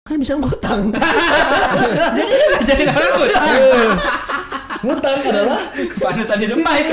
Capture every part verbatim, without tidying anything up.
kan bisa ngutang. Jadi jadi orang ngutang. Ngutang adalah panutan hidup Mike.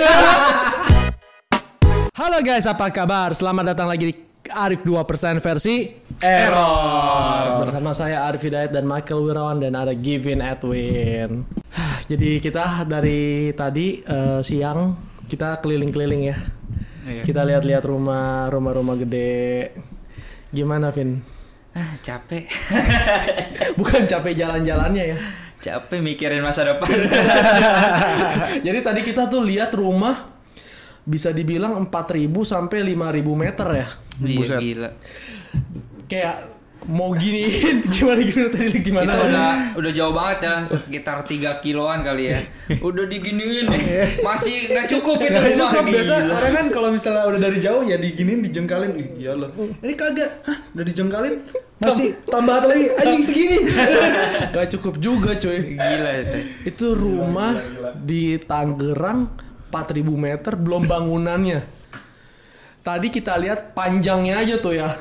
Halo guys, apa kabar? Selamat datang lagi di Arif dua persen versi Error. Bersama saya Arif Hidayat dan Michael Wirawan dan ada Givin Edwin. Jadi kita dari tadi uh, siang kita keliling-keliling ya. Iya. Kita lihat-lihat rumah, rumah-rumah gede. Gimana, Vin? Ah, capek. Bukan capek jalan-jalannya ya. Capek mikirin masa depan. Jadi tadi kita tuh lihat rumah bisa dibilang empat ribu sampai lima ribu meter ya. Iya, gila. Kayak mau giniin gimana gimana tadi gimana? Itu udah udah jauh banget ya, sekitar tiga kiloan kali ya. Udah diginiin nih. Masih nggak cukup itu. Nggak rumah. cukup, Gila. biasa orang kan kalau misalnya udah dari jauh ya diginiin dijengkalin. Ih, ya Allah. Ini kagak. Hah, udah dijengkalin masih tambah lagi anjing segini. Gak cukup juga cuy. Gila itu. Itu rumah di Tangerang empat ribu meter belum bangunannya. Tadi kita lihat panjangnya aja tuh ya.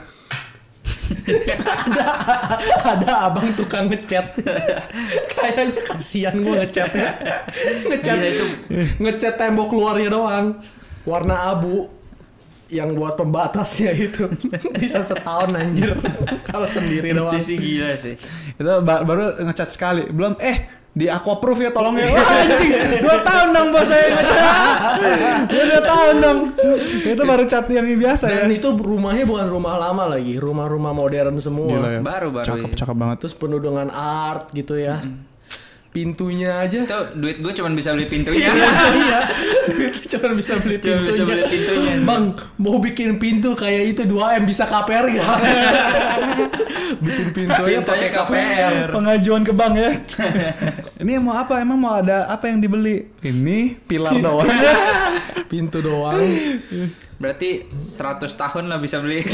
ada ada abang tukang ngecat. Kayaknya kasihan gue ngecatnya. Ngecat Gila itu. ngecat tembok luarnya doang. Warna abu yang buat pembatasnya itu bisa setahun anjir kalau sendiri doang. Itu sih gila sih. Itu ba- baru ngecat sekali. Belum eh di aquaproof ya tolong ya. Wah, anjing. dua tahun dong bos saya ngecat. Ya dua tahun dong. Itu baru cat yang biasa ya. Dan itu rumahnya bukan rumah lama lagi, rumah-rumah modern semua. Gila ya. Baru-baru. Cakep, ya. cakep banget. Terus penuh dengan art gitu ya. Pintunya aja. Itu duit gue cuma bisa beli pintunya. Iya. Cuma bisa beli Cuma pintunya. bisa beli pintunya. Bang, mau bikin pintu kayak itu dua M bisa K P R enggak? Bikin pintunya pakai K P R. Pengajuan ke bank ya. Ini mau apa? Emang mau ada apa yang dibeli? Ini pilar doang. Pintu doang. Berarti seratus tahun lah bisa beli.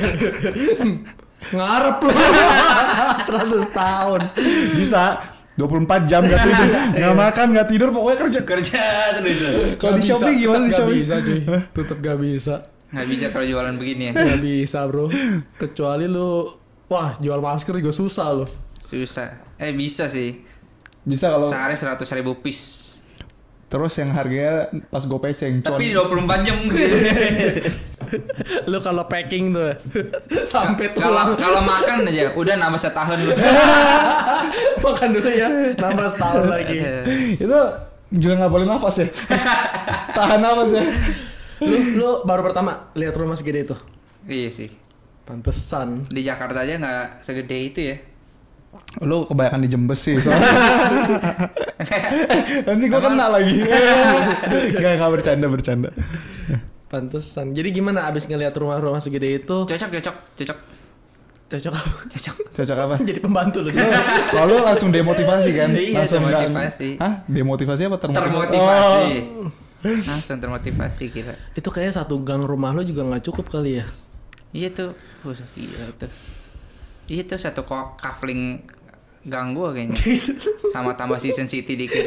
Ngarep loh. seratus tahun. Bisa dua puluh empat jam gak tidur, gak makan, gak tidur, pokoknya kerja. Kerja terus. Kalau di Shopee gimana di Shopee? Gak bisa cuy. Tetep gak bisa. Nggak bisa kalau jualan begini ya. Gak bisa bro. Kecuali lu, wah jual masker juga susah loh. Susah. Eh bisa sih. Bisa kalau Sehari seratus ribu piece. terus yang harganya pas gue peceng. Tapi dua puluh empat jam. Lu kalau packing tuh sampai Kalau tulang. kalau makan aja udah nambah setahun lu. Makan dulu ya, nambah setahun lagi. Itu juga nggak boleh nafas ya. Tahan nafas ya. Lu lu baru pertama lihat rumah segede itu. Iya sih. Pantesan. Di Jakarta aja nggak segede itu ya. Lu kebanyakan di Jembes sih soalnya. Nanti gue kena lagi. Gak, gak bercanda bercanda. Pantesan. Jadi gimana abis ngelihat rumah-rumah segede itu? Cocok cocok cocok Cocok apa? cocok. Cocok apa? Jadi pembantu lu. Kalau lu langsung demotivasi kan? Iya, Langsung nggak- demotivasi. Hah? Demotivasi apa termotivasi? Termotivasi. Oh. Langsung termotivasi gila. Itu kayaknya satu gang rumah lu juga nggak cukup kali ya. Iya tuh. Oh, gila tuh. Iya tuh satu kok kafling gang gua kayaknya. Sama tambah season city dikit.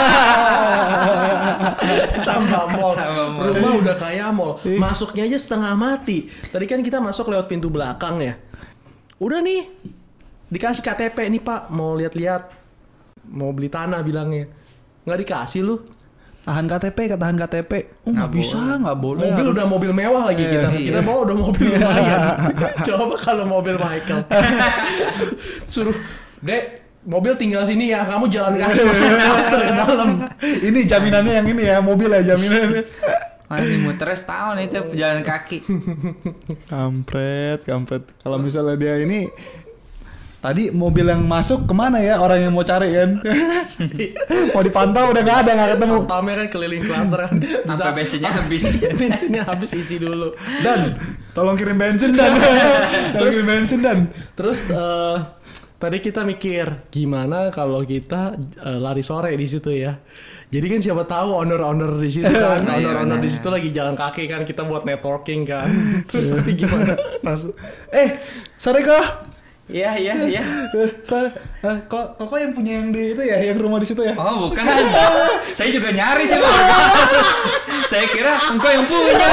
Tambah mall. Tambah mall. Rumah udah kayak mall. Masuknya aja setengah mati. Tadi kan kita masuk lewat pintu belakang ya. Udah nih. Dikasih K T P nih Pak, mau lihat-lihat. Mau beli tanah bilangnya. Nggak dikasih lu. Tahan K T P, tahan K T P. Oh nggak bisa, nggak boleh. Mobil udah mobil mewah lagi kita. Iya. Kita bawa udah mobil lumayan. Coba kalau mobil Michael. Suruh, Dek, mobil tinggal sini ya. Kamu jalan kaki masuk klaster ke dalam. Ini jaminannya yang ini ya, mobil ya jaminannya. Wah, ini muternya setahun itu pejalan kaki. Kampret, kampret. Kalau misalnya dia ini tadi mobil yang masuk kemana ya orang yang mau cari kan? Mau dipantau udah nggak ada, nggak ketemu. Sampamnya kan keliling klaster kan. Sampai bensinnya habis. Bensinnya habis, isi dulu. Dan tolong kirim bensin dan tolong kirim bensin dan Terus eh, tadi kita mikir gimana kalau kita eh, lari sore di situ ya. Jadi kan siapa tahu owner-owner di situ kan, Iya, owner-owner benar. di situ lagi jalan kaki kan, kita buat networking kan. Terus nanti gimana? langsung. Eh, sorry kok. Iya iya iya. Sorry. Eh, kok kok yang punya yang di itu ya, yang rumah di situ ya? Oh bukan. Saya juga nyari sih. Saya kira engkau yang punya.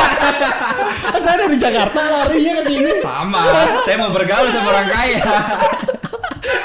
Saya dari Jakarta larinya ke sini. Sama. Saya mau bergaul sama orang kaya.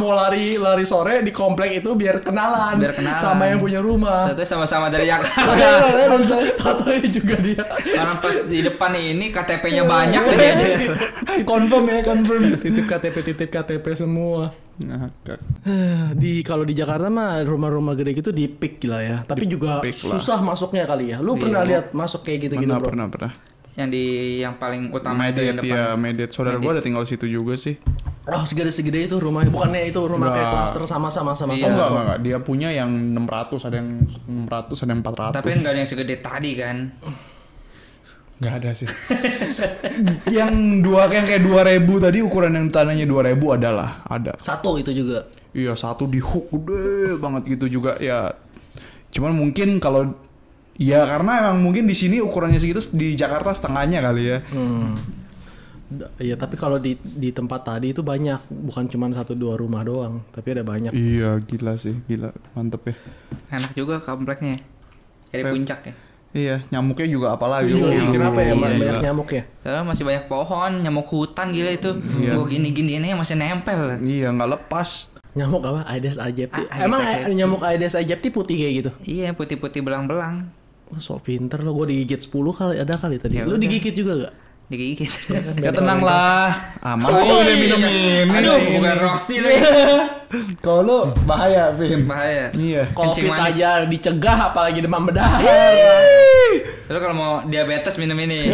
mau lari lari sore di komplek itu biar kenalan, Biar kenalan. sama yang punya rumah. Terus sama-sama dari Jakarta. Tatonya juga dia. Orang pas di depan ini K T P-nya banyak tadi aja. Confirm ya, confirm. Titip K T P titip K T P semua. Ngakak. Di kalau di Jakarta mah rumah-rumah gede gitu di pick lah ya. Tapi juga pick lah. susah masuknya kali ya. Lu pernah lihat masuk kayak gitu-gitu, Pernah, Bro? pernah, pernah. Yang di yang paling utama itu yang Mediate depan. ya, Mediate. Saudara gue ada tinggal situ juga sih. Oh, segede-segede itu rumahnya. Bukannya itu rumah kayak Enggak. klaster sama-sama sama Iya. sama. Enggak, enggak, enggak. Dia punya yang enam ratus, ada yang enam ratus, ada yang empat ratus. Tapi enggak ada yang segede tadi kan. Enggak ada sih. Yang dua yang kayak dua ribu tadi, ukuran yang tanahnya dua ribu adalah ada. Satu itu juga. Iya, satu di hook gede banget gitu juga ya. Cuman mungkin kalau ya karena emang mungkin di sini ukurannya segitu, di Jakarta setengahnya kali ya. Hmm. Da- Iya, tapi kalau di di tempat tadi itu banyak, bukan cuma satu dua rumah doang, tapi ada banyak. Iya, gila sih, gila. Mantep ya. Enak juga kompleknya. Kayak di Pep. puncak ya. Iya, nyamuknya juga apalagi. Iya, Oh, kenapa ya iya, banyak gila. nyamuk ya? Soalnya masih banyak pohon, nyamuk hutan gila itu. Iya. Gua gini-gini ini masih nempel. Iya, nggak lepas. Nyamuk apa? Aedes aegypti. A- Aedes Emang aegypti. nyamuk Aedes aegypti putih kayak gitu? Iya, putih-putih belang-belang. Oh, sok pinter lo, gue digigit sepuluh kali ada kali tadi. Ya Lu udah. digigit juga gak? Digigit. Ya tenang lah. Aman kok Oh, udah iya. minum ini. Aduh, bukan roasty lagi. Kalau lu bahaya, Vin. Bahaya. Iya. Kencing Covid manis. aja dicegah, apalagi demam berdarah. Lalu kalau mau diabetes minum ini.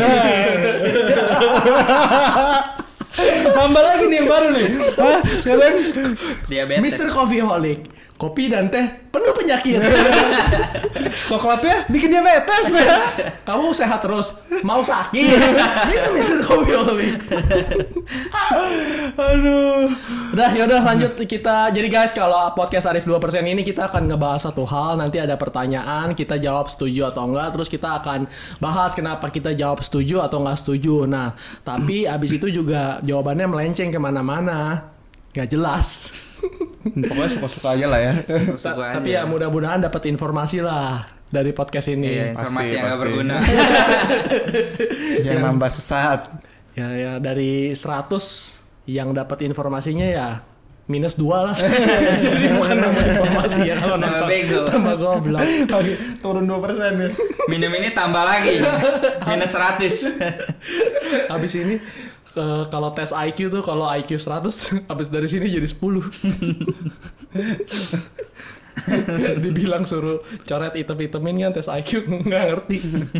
Tambah lagi nih yang baru nih. Hah? Sekarang Diabetes. Mister Coffeeholic, kopi dan teh penuh penyakit. coklatnya bikin diabetes. Kamu sehat terus, mau sakit? Minum Mister Coffeeholic. Aduh. Udah, yaudah lanjut kita. Jadi guys, kalau podcast Arif dua persen ini kita akan ngebahas satu hal. Nanti ada pertanyaan, kita jawab setuju atau enggak. Terus kita akan bahas kenapa kita jawab setuju atau enggak setuju. Nah, tapi abis itu juga jawabannya melenceng kemana-mana. Gak jelas. Pokoknya suka-suka aja lah ya. Suka aja. Tapi ya mudah-mudahan dapat informasi lah dari podcast ini. Iya, informasi Pasti, yang nggak pasti. berguna. Yang nambah sesat. Ya, ya dari seratus yang dapat informasinya ya minus dua lah. Jadi bukan nambah informasi ya kalau Tambah nonton. bego. Tambah goblok. Oke, turun dua persen ya. Minum ini tambah lagi. Minus seratus. Habis ini eh, kalau tes I Q tuh kalau I Q seratus habis dari sini jadi sepuluh. Dibilang suruh coret item-itemin kan tes I Q nggak ngerti.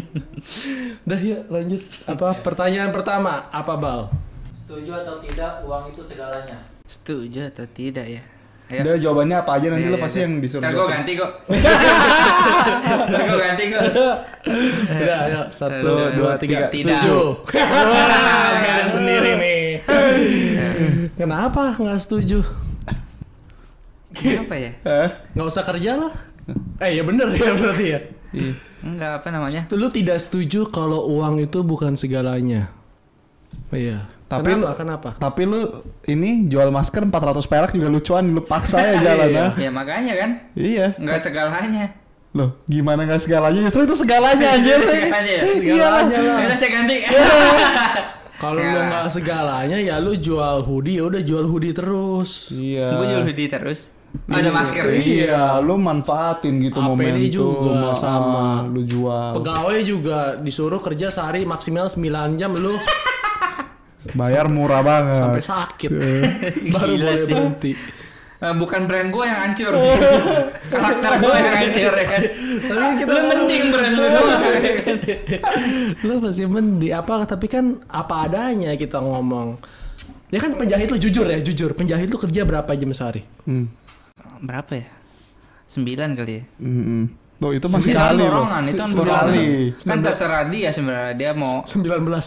Dah ya lanjut. Apa pertanyaan pertama apa Bal? Setuju atau tidak uang itu segalanya? Setuju atau tidak ya? Ayo. Udah jawabannya apa aja nanti Iya, lo iya, pasti iya. yang disuruh. Ntar gue jawab. ganti kok. Ntar gue ganti kok. Udah ayo satu Satu, dua dua, tiga tiga. setuju. Wah, beda sendiri nih. Kenapa nggak setuju? Kenapa ya? Hah? Nggak usah kerja lah. Eh ya bener ya berarti ya. Iya. Enggak apa namanya? Lu tidak setuju kalau uang itu bukan segalanya. Iya. Tapi kenapa? lu- Kenapa? Tapi lu ini jual masker empat ratus perak juga lucuan, lu paksa ya jalan Iya. ah. Ya makanya kan. Iya. Enggak segalanya. Loh, gimana nggak segalanya? Justru itu segalanya aja. Segalanya ya? Segalanya lah. Ya udah saya ganti. Kalau Ya. lu nggak segalanya ya lu jual hoodie, ya udah jual hoodie terus. Iya. Gue jual hoodie terus. Ada masker. Iya, lu manfaatin gitu A P D momentum. juga ah, sama. lu jual. Pegawai juga disuruh kerja sehari maksimal sembilan jam lu Bayar murah banget. sampai sakit. Baru Gila boleh sih. berhenti. Eh, bukan brand gue yang hancur. Karakter gue yang hancur ya kan. Tapi kita Lu mending brand lu doang. lu masih mending apa tapi kan apa adanya kita ngomong. Ya kan penjahit lu jujur ya, jujur. Penjahit lu kerja berapa jam sehari? Hmm. Berapa ya? Sembilan kali ya. Mm-mm. Tuh itu masih Itu kan kali loh. borongan, itu kan Sembilan borongan. kali. Kan terserah dia sebenarnya dia mau sembilan belas.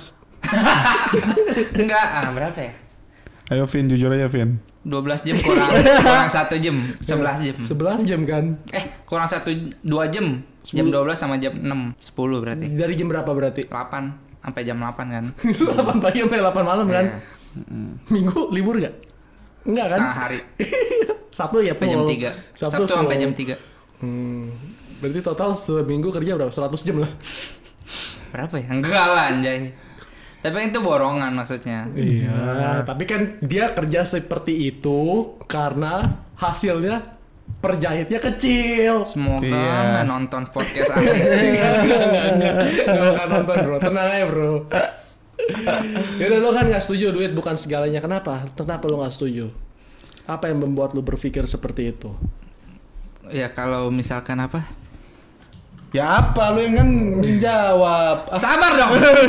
enggak ah berapa ya? Ayo Vin, jujur aja Vin. dua belas jam kurang kurang satu jam, sebelas jam. sebelas jam kan? Eh, kurang satu dua jam. Jam dua belas sama jam enam, sepuluh berarti. Dari jam berapa berarti? delapan sampai jam delapan kan. delapan pagi sampai delapan malam kan? Iya. Minggu libur gak? Enggak kan? Setengah hari Sabtu ya sampai jam full. tiga. Sabtu, Sabtu sampai full. jam tiga. Hmm. Berarti total seminggu kerja berapa? seratus jam lah. Berapa ya? Enggak lah anjay. Tapi itu borongan maksudnya. Iya, tapi kan dia kerja seperti itu karena hasilnya per jahitnya kecil. Semoga Iya. nggak nonton podcast aneh. Enggak, enggak, enggak, enggak. Enggak akan nonton bro, tenang aja bro. Yaudah lo kan gak setuju duit bukan segalanya. Kenapa? Kenapa lo gak setuju? Apa yang membuat lo berpikir seperti itu? Ya kalau misalkan apa? Ya apa lu yang kan jawab? Ah, Sabar dong.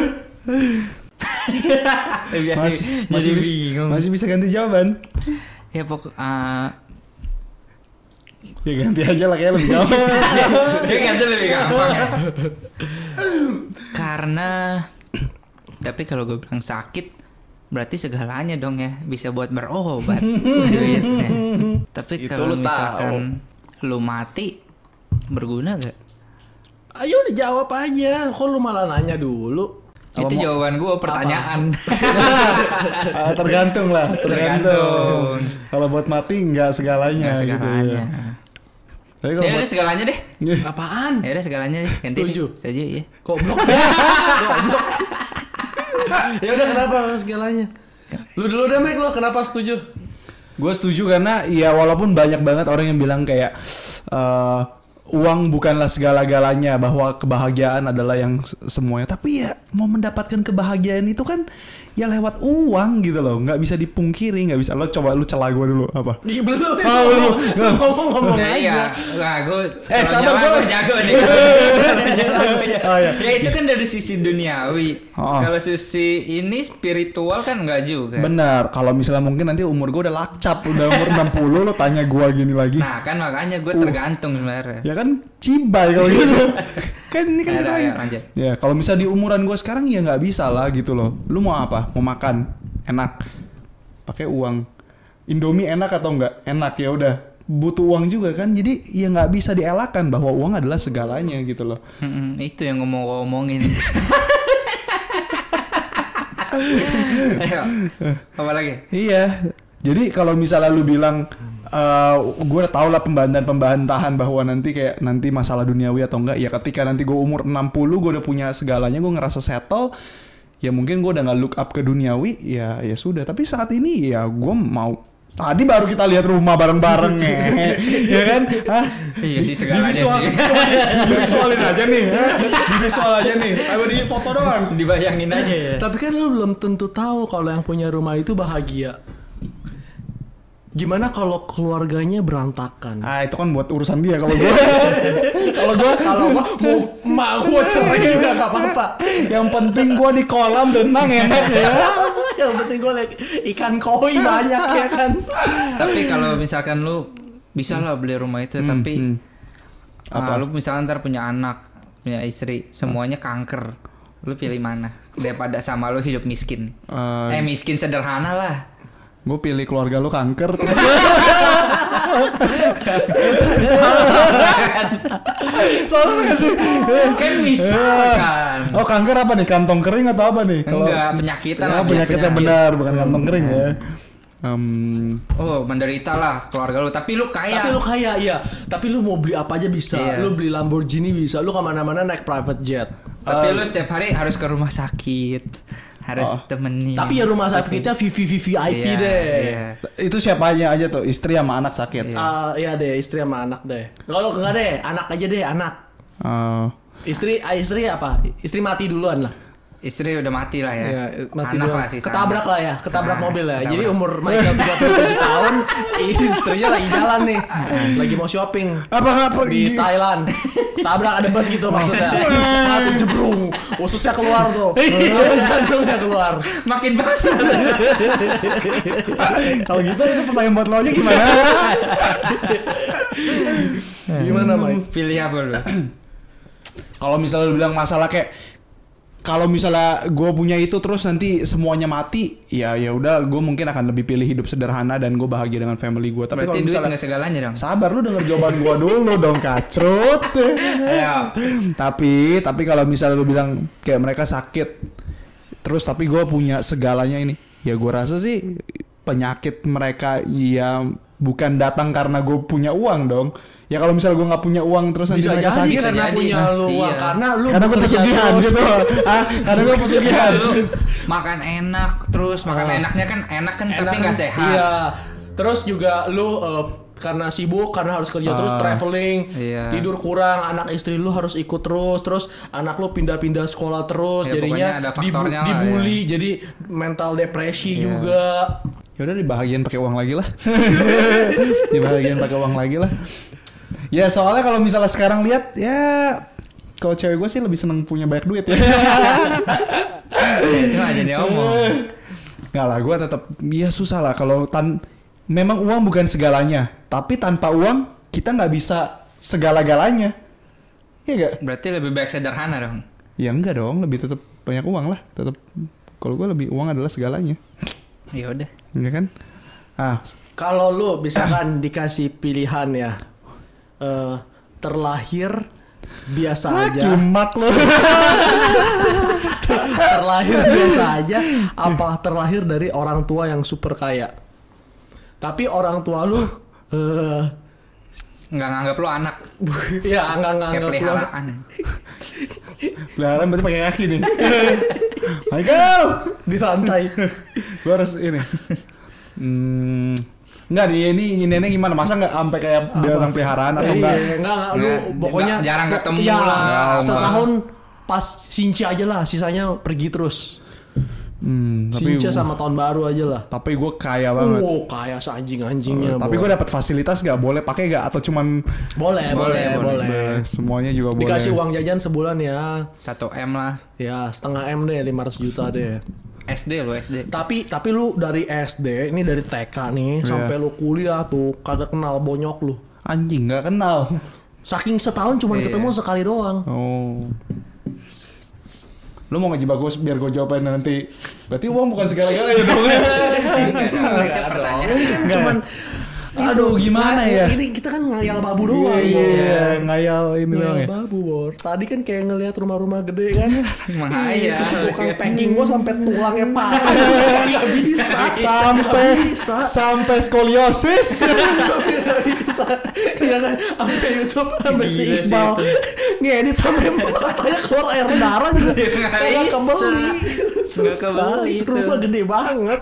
Mas- Jadi masih bingung. Masih bisa ganti jawaban? Ya pokok uh, Ya ganti aja lah kayak lebih gampang. ya kan itu lebih gampang ya. Karena tapi kalau gue bilang sakit berarti segalanya dong ya, bisa buat berobat duitnya. Tapi Itu kalau lu misalkan lu mati berguna gak? Ayo dijawab aja. Kok lu malah nanya dulu? Apa Itu mau- jawaban gue pertanyaan. Ah, tergantung lah, tergantung. Tergantung. Kalau buat mati nggak segalanya, Nggak gitu segalanya. ya. Tapi kalau Ya udah buat- segalanya deh. Apaan? Ya udah segalanya deh. Ganti Setuju. deh. Setuju ya. Goblok. Goblok. Ya udah kenapa segalanya? Lu dulu deh Mike, lu kenapa setuju? Gue setuju karena ya walaupun banyak banget orang yang bilang kayak eh, uang bukanlah segala-galanya, bahwa kebahagiaan adalah yang s- semuanya. Tapi ya mau mendapatkan kebahagiaan itu kan ya lewat uang gitu loh, nggak bisa dipungkiri, nggak bisa. Lo coba lu celah gue dulu apa? Iya belum. Oh, belum. Ngomong-ngomong Ya, iya. aja. Wah, gue Eh, sabar, gue gua- jago nih. Oh, iya. Ya itu kan dari sisi duniawi. Oh. Kalau sisi ini spiritual kan enggak juga. Benar, kalau misalnya mungkin nanti umur gue udah lakcap, udah umur enam puluh, lo tanya gue gini lagi. Nah, kan makanya gue Uh. tergantung sebenarnya. Ya kan cibai kalau gitu. Kan ini kan Ya, kita ya, lagi. lanjut. Ya kalau misalnya di umuran gue sekarang ya nggak bisa lah gitu loh. Lu mau apa? Mau makan enak, pakai uang. Indomie enak atau enggak? Enak, ya udah. Butuh uang juga kan. Jadi ya nggak bisa dielakkan bahwa uang adalah segalanya gitu loh. Mm-mm, itu yang ngomong-ngomongin. Ayo, apa lagi? Iya. Jadi kalau misalnya lu bilang eh gue udah tau lah pembantahan-pembantahan bahwa nanti kayak nanti masalah duniawi atau enggak, ya ketika nanti gue umur enam puluh gue udah punya segalanya, gue ngerasa settle, ya mungkin gue udah nggak look up ke duniawi, ya ya sudah. Tapi saat ini ya gue mau, tadi baru kita lihat rumah bareng-bareng ya kan? Hah? Iya sih, Di- segalanya divisual- sih. divisualin aja nih, ha? Divisual aja nih. Ayo di foto doang. Dibayangin aja ya. Tapi kan lu belum tentu tahu kalau yang punya rumah itu bahagia. Gimana kalau keluarganya berantakan? Ah itu kan buat urusan dia. Kalau gue, kalau gue Kalau gua mau emak gua cerai juga gak apa-apa. yang penting gue di kolam renang enak ya. Yang penting gua liat ikan koi banyak ya kan. Tapi kalau misalkan lu bisa lah beli rumah itu, Hmm, tapi hmm. apa? lu misalkan ntar punya anak, punya istri, semuanya kanker, lu pilih mana? Daripada sama lu hidup miskin. Eh, Eh miskin sederhana lah. gue pilih keluarga lu kanker terus. Soalnya nggak sih? Kan bisa kan. Oh kanker apa nih? Kantong kering atau apa nih? Enggak, penyakitan Oh, lah, penyakitnya penyakit. benar, bukan kantong kering ya. Um, Oh menderita lah keluarga lu, tapi lu kaya. Tapi lu kaya iya. Tapi lu mau beli apa aja bisa. Iya. Lu beli Lamborghini bisa. Lu kemana-mana naik private jet. Tapi lu setiap hari harus ke rumah sakit, harus Oh. temenin. Tapi ya rumah Terus- sakitnya V V V V I P Iya, deh. iya. itu siapanya aja tuh, istri sama anak sakit. Iya. Ah, iya deh, istri sama anak deh. Kalau enggak deh, anak aja deh, anak. Uh, Istri, ah, istri apa? Istri mati duluan lah. Istri udah mati lah ya. Iya, mati Anak duluan. lah sisa Ketabrak anak. lah ya, ketabrak Nah, mobil ya. ketabrak. Jadi umur Michael tiga puluh tujuh tahun, istrinya lagi jalan nih. Lagi mau shopping apa nggak di pergi? Thailand. Tabrak ada bus gitu maksudnya. Mati jebrung. Ususnya keluar tuh. Jantungnya keluar. Makin baksa. Kalau gitu itu pertanyaan buat lo aja gimana? Gimana, Mike? Pilih apa lu? Kalau misalnya lu bilang masalah kayak kalau misalnya gue punya itu terus nanti semuanya mati, ya ya udah gue mungkin akan lebih pilih hidup sederhana dan gue bahagia dengan family gue. Tapi Berarti kalau duit misalnya nggak segalanya dong. sabar lu denger jawaban gue dulu dong kacrut. Ayo. tapi tapi kalau misalnya lu bilang kayak mereka sakit terus tapi gue punya segalanya ini, ya gue rasa sih penyakit mereka ya bukan datang karena gue punya uang dong. Ya kalau misalnya gue nggak punya uang terus nanti Bisa mereka jadi sakit. karena jadi. punya lu Iya. uang. Karena lu Karena gue bekerja pesugihan terus. gitu. Ah, karena gue pesugihan. Lu makan enak terus makan Ah. enaknya kan enak kan Enak tapi kan? nggak sehat. Iya. Terus juga lu uh, karena sibuk, karena harus kerja terus, Ah. traveling, Iya. tidur kurang, anak istri lu harus ikut terus, terus anak lu pindah-pindah sekolah terus, Ya, jadinya pokoknya ada dibu- faktornya lah, dibully, jadi mental depresi Iya. juga. Ya udah dibahagian pakai uang lagi lah. Dibahagian pakai uang lagi lah. Ya soalnya kalau misalnya sekarang lihat ya kalau cewek gue sih lebih seneng punya banyak duit ya. Itu aja dia omong. Nggak lah, gue tetap ya susah lah kalau tan memang uang bukan segalanya, tapi tanpa uang kita nggak bisa segala-galanya. Iya gak? Berarti lebih baik sederhana dong. Ya enggak dong, lebih tetap banyak uang lah, tetap kalau gue lebih uang adalah segalanya. Ya udah. Iya kan? Ah, Kalau lu misalkan dikasih pilihan ya, eh, terlahir biasa aja, kimak lo. terlahir biasa aja, apa terlahir dari orang tua yang super kaya? Tapi orang tua lu, eh, Nggak nganggap lu anak. ya nggak Kayak nganggap lu peliharaan. Belaran berarti pakai kaki nih. Michael, di rantai. gue harus ini. Hmm, enggak dia ini ini gimana? Masa nggak sampai kayak binatang peliharaan atau Iya, enggak? enggak, enggak, lu Nggak, pokoknya nggak, jarang ketemu ya, lah. setahun pas Sinci aja lah, sisanya pergi terus. Hmm, tapi Sinci sama tahun baru aja lah. tapi gue kaya banget. Oh, kayak seanjing-anjingnya. tapi gue dapat fasilitas nggak boleh pakai nggak atau cuman boleh, boleh, Boleh, boleh. eh, semuanya juga boleh. Dikasih uang jajan sebulan ya. satu M lah. Ya, setengah M deh, lima ratus juta deh. S D lo S D. Tapi tapi lu dari S D, ini dari T K nih, Iya. sampai lu kuliah tuh kagak kenal bonyok lu. Anjing nggak kenal. Saking setahun cuma Iya. ketemu sekali doang. Oh. Lu mau ngejebak gue biar gue jawabin nanti. Berarti uang bukan segala-galanya dong. Itu pertanyaan. Cuman Aduh, gimana ya? Ini kita kan ngayal babu doang. Iya, ngayal ini doang Ngayal ya. babu, Bor. Tadi kan kayak ngelihat rumah-rumah gede kan. Mahaya. Tukang packing gua sampai tulangnya patah. Enggak bisa. Sampai bisa. sampai skoliosis. Nggak bisa. Iya kan, sampai YouTube sampai si Gila sih Iqbal itu. ngedit sampai matanya keluar air darah juga. Nggak Saya bisa. kebeli. Nggak Susah, kebeli itu itu. rumah gede banget.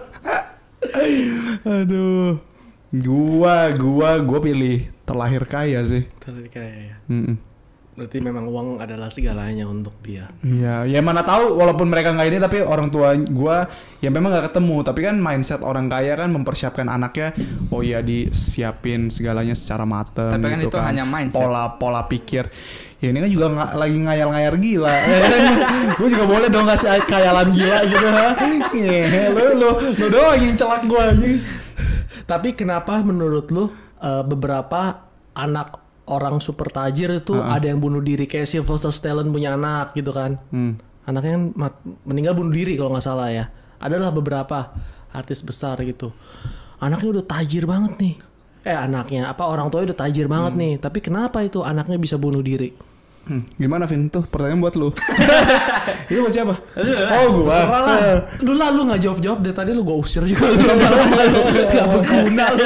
Aduh. Gua, gua, gua pilih terlahir kaya sih. Tapi kayak ya. Mm-mm. Berarti memang uang adalah segalanya untuk dia. Iya, ya mana tahu walaupun mereka nggak ini tapi orang tua gua ya memang nggak ketemu, tapi kan mindset orang kaya kan mempersiapkan anaknya, oh ya disiapin segalanya secara matang. Tapi kan gitu itu hanya mindset. Pola pola pikir. Ya ini kan juga nga- lagi ngayal-ngayal gila. Gue juga boleh dong ngasih khayalan gila gitu. Iya, lu lu lu doang yang celak gua anjing. Tapi kenapa menurut lu uh, beberapa anak orang super tajir itu Uh-uh. ada yang bunuh diri kayak Sylvester Stallone punya anak gitu kan? Hmm. Anaknya kan mat- meninggal bunuh diri kalau nggak salah ya. Adalah beberapa artis besar gitu. Anaknya udah tajir banget nih. Eh anaknya apa orang tuanya udah tajir banget nih. Tapi kenapa itu anaknya bisa bunuh diri? Hmm, gimana Vin? Tuh pertanyaan buat lu. Itu buat siapa? Oh gua. Terserah lah. Lu lah lu nggak jawab jawab dari tadi lu gua usir juga lu lama-lama lu nggak berguna lu.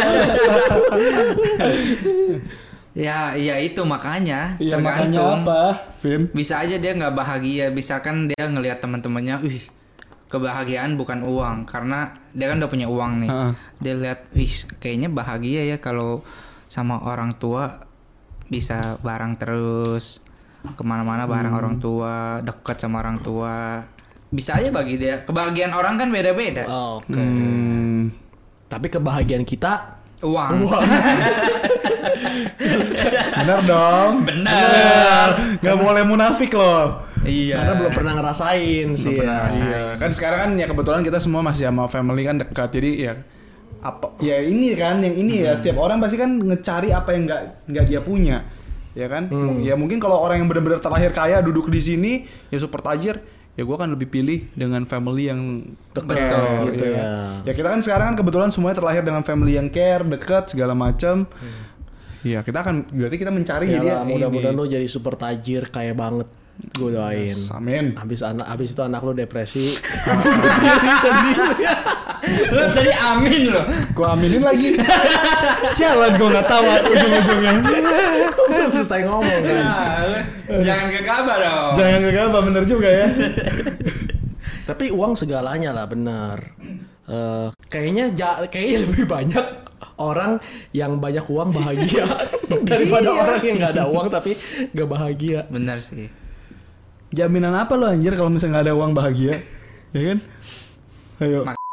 Ya, ya itu makanya Iya makanya tergantung. apa, Vin? Bisa aja dia nggak bahagia, misalkan dia ngelihat teman-temannya, wih, kebahagiaan bukan uang, karena dia kan udah punya uang nih. Ha-ha. Dia lihat, wih, kayaknya bahagia ya kalau sama orang tua bisa bareng terus, kemana-mana bareng Hmm. orang tua, dekat sama orang tua. Bisa aja bagi dia. Kebahagiaan orang kan beda-beda. Oke. Hmm. Tapi kebahagiaan kita Uang. Bener dong. Bener. Gak boleh munafik loh. Iya. karena belum pernah ngerasain sih. pernah ya. ngerasain. Iya, kan sekarang kan ya kebetulan kita semua masih sama family kan dekat. Jadi ya apa ya ini kan yang ini ya setiap orang pasti kan ngecari apa yang nggak nggak dia punya. Ya kan? Ya mungkin kalau orang yang benar-benar terlahir kaya duduk di sini ya super tajir, ya gue kan lebih pilih dengan family yang Dekat care, gitu ya. ya. Ya kita kan sekarang kan kebetulan semuanya terlahir dengan family yang care, dekat segala macam. Iya, kita akan berarti kita mencari jadi Iyalah, mudah-mudahan ini. lu jadi super tajir kaya banget. Gue doain. Yes, amin. Habis anak, habis itu anak lu depresi. Diri sendiri. Lu tadi amin loh. Gue aminin lagi. Sialan gue nggak tahu ujung-ujungnya. Selesai ngomong kan. Nah, lu jangan gegabah dong. Jangan gegabah, bener juga ya. Tapi uang segalanya lah, benar. Uh, kayaknya ja, kayaknya lebih banyak orang yang banyak uang bahagia daripada orang yang nggak ada uang tapi nggak bahagia. Bener sih. Jaminan apa lo anjir kalau misalnya nggak ada uang bahagia, ya kan? Ayo. Mak-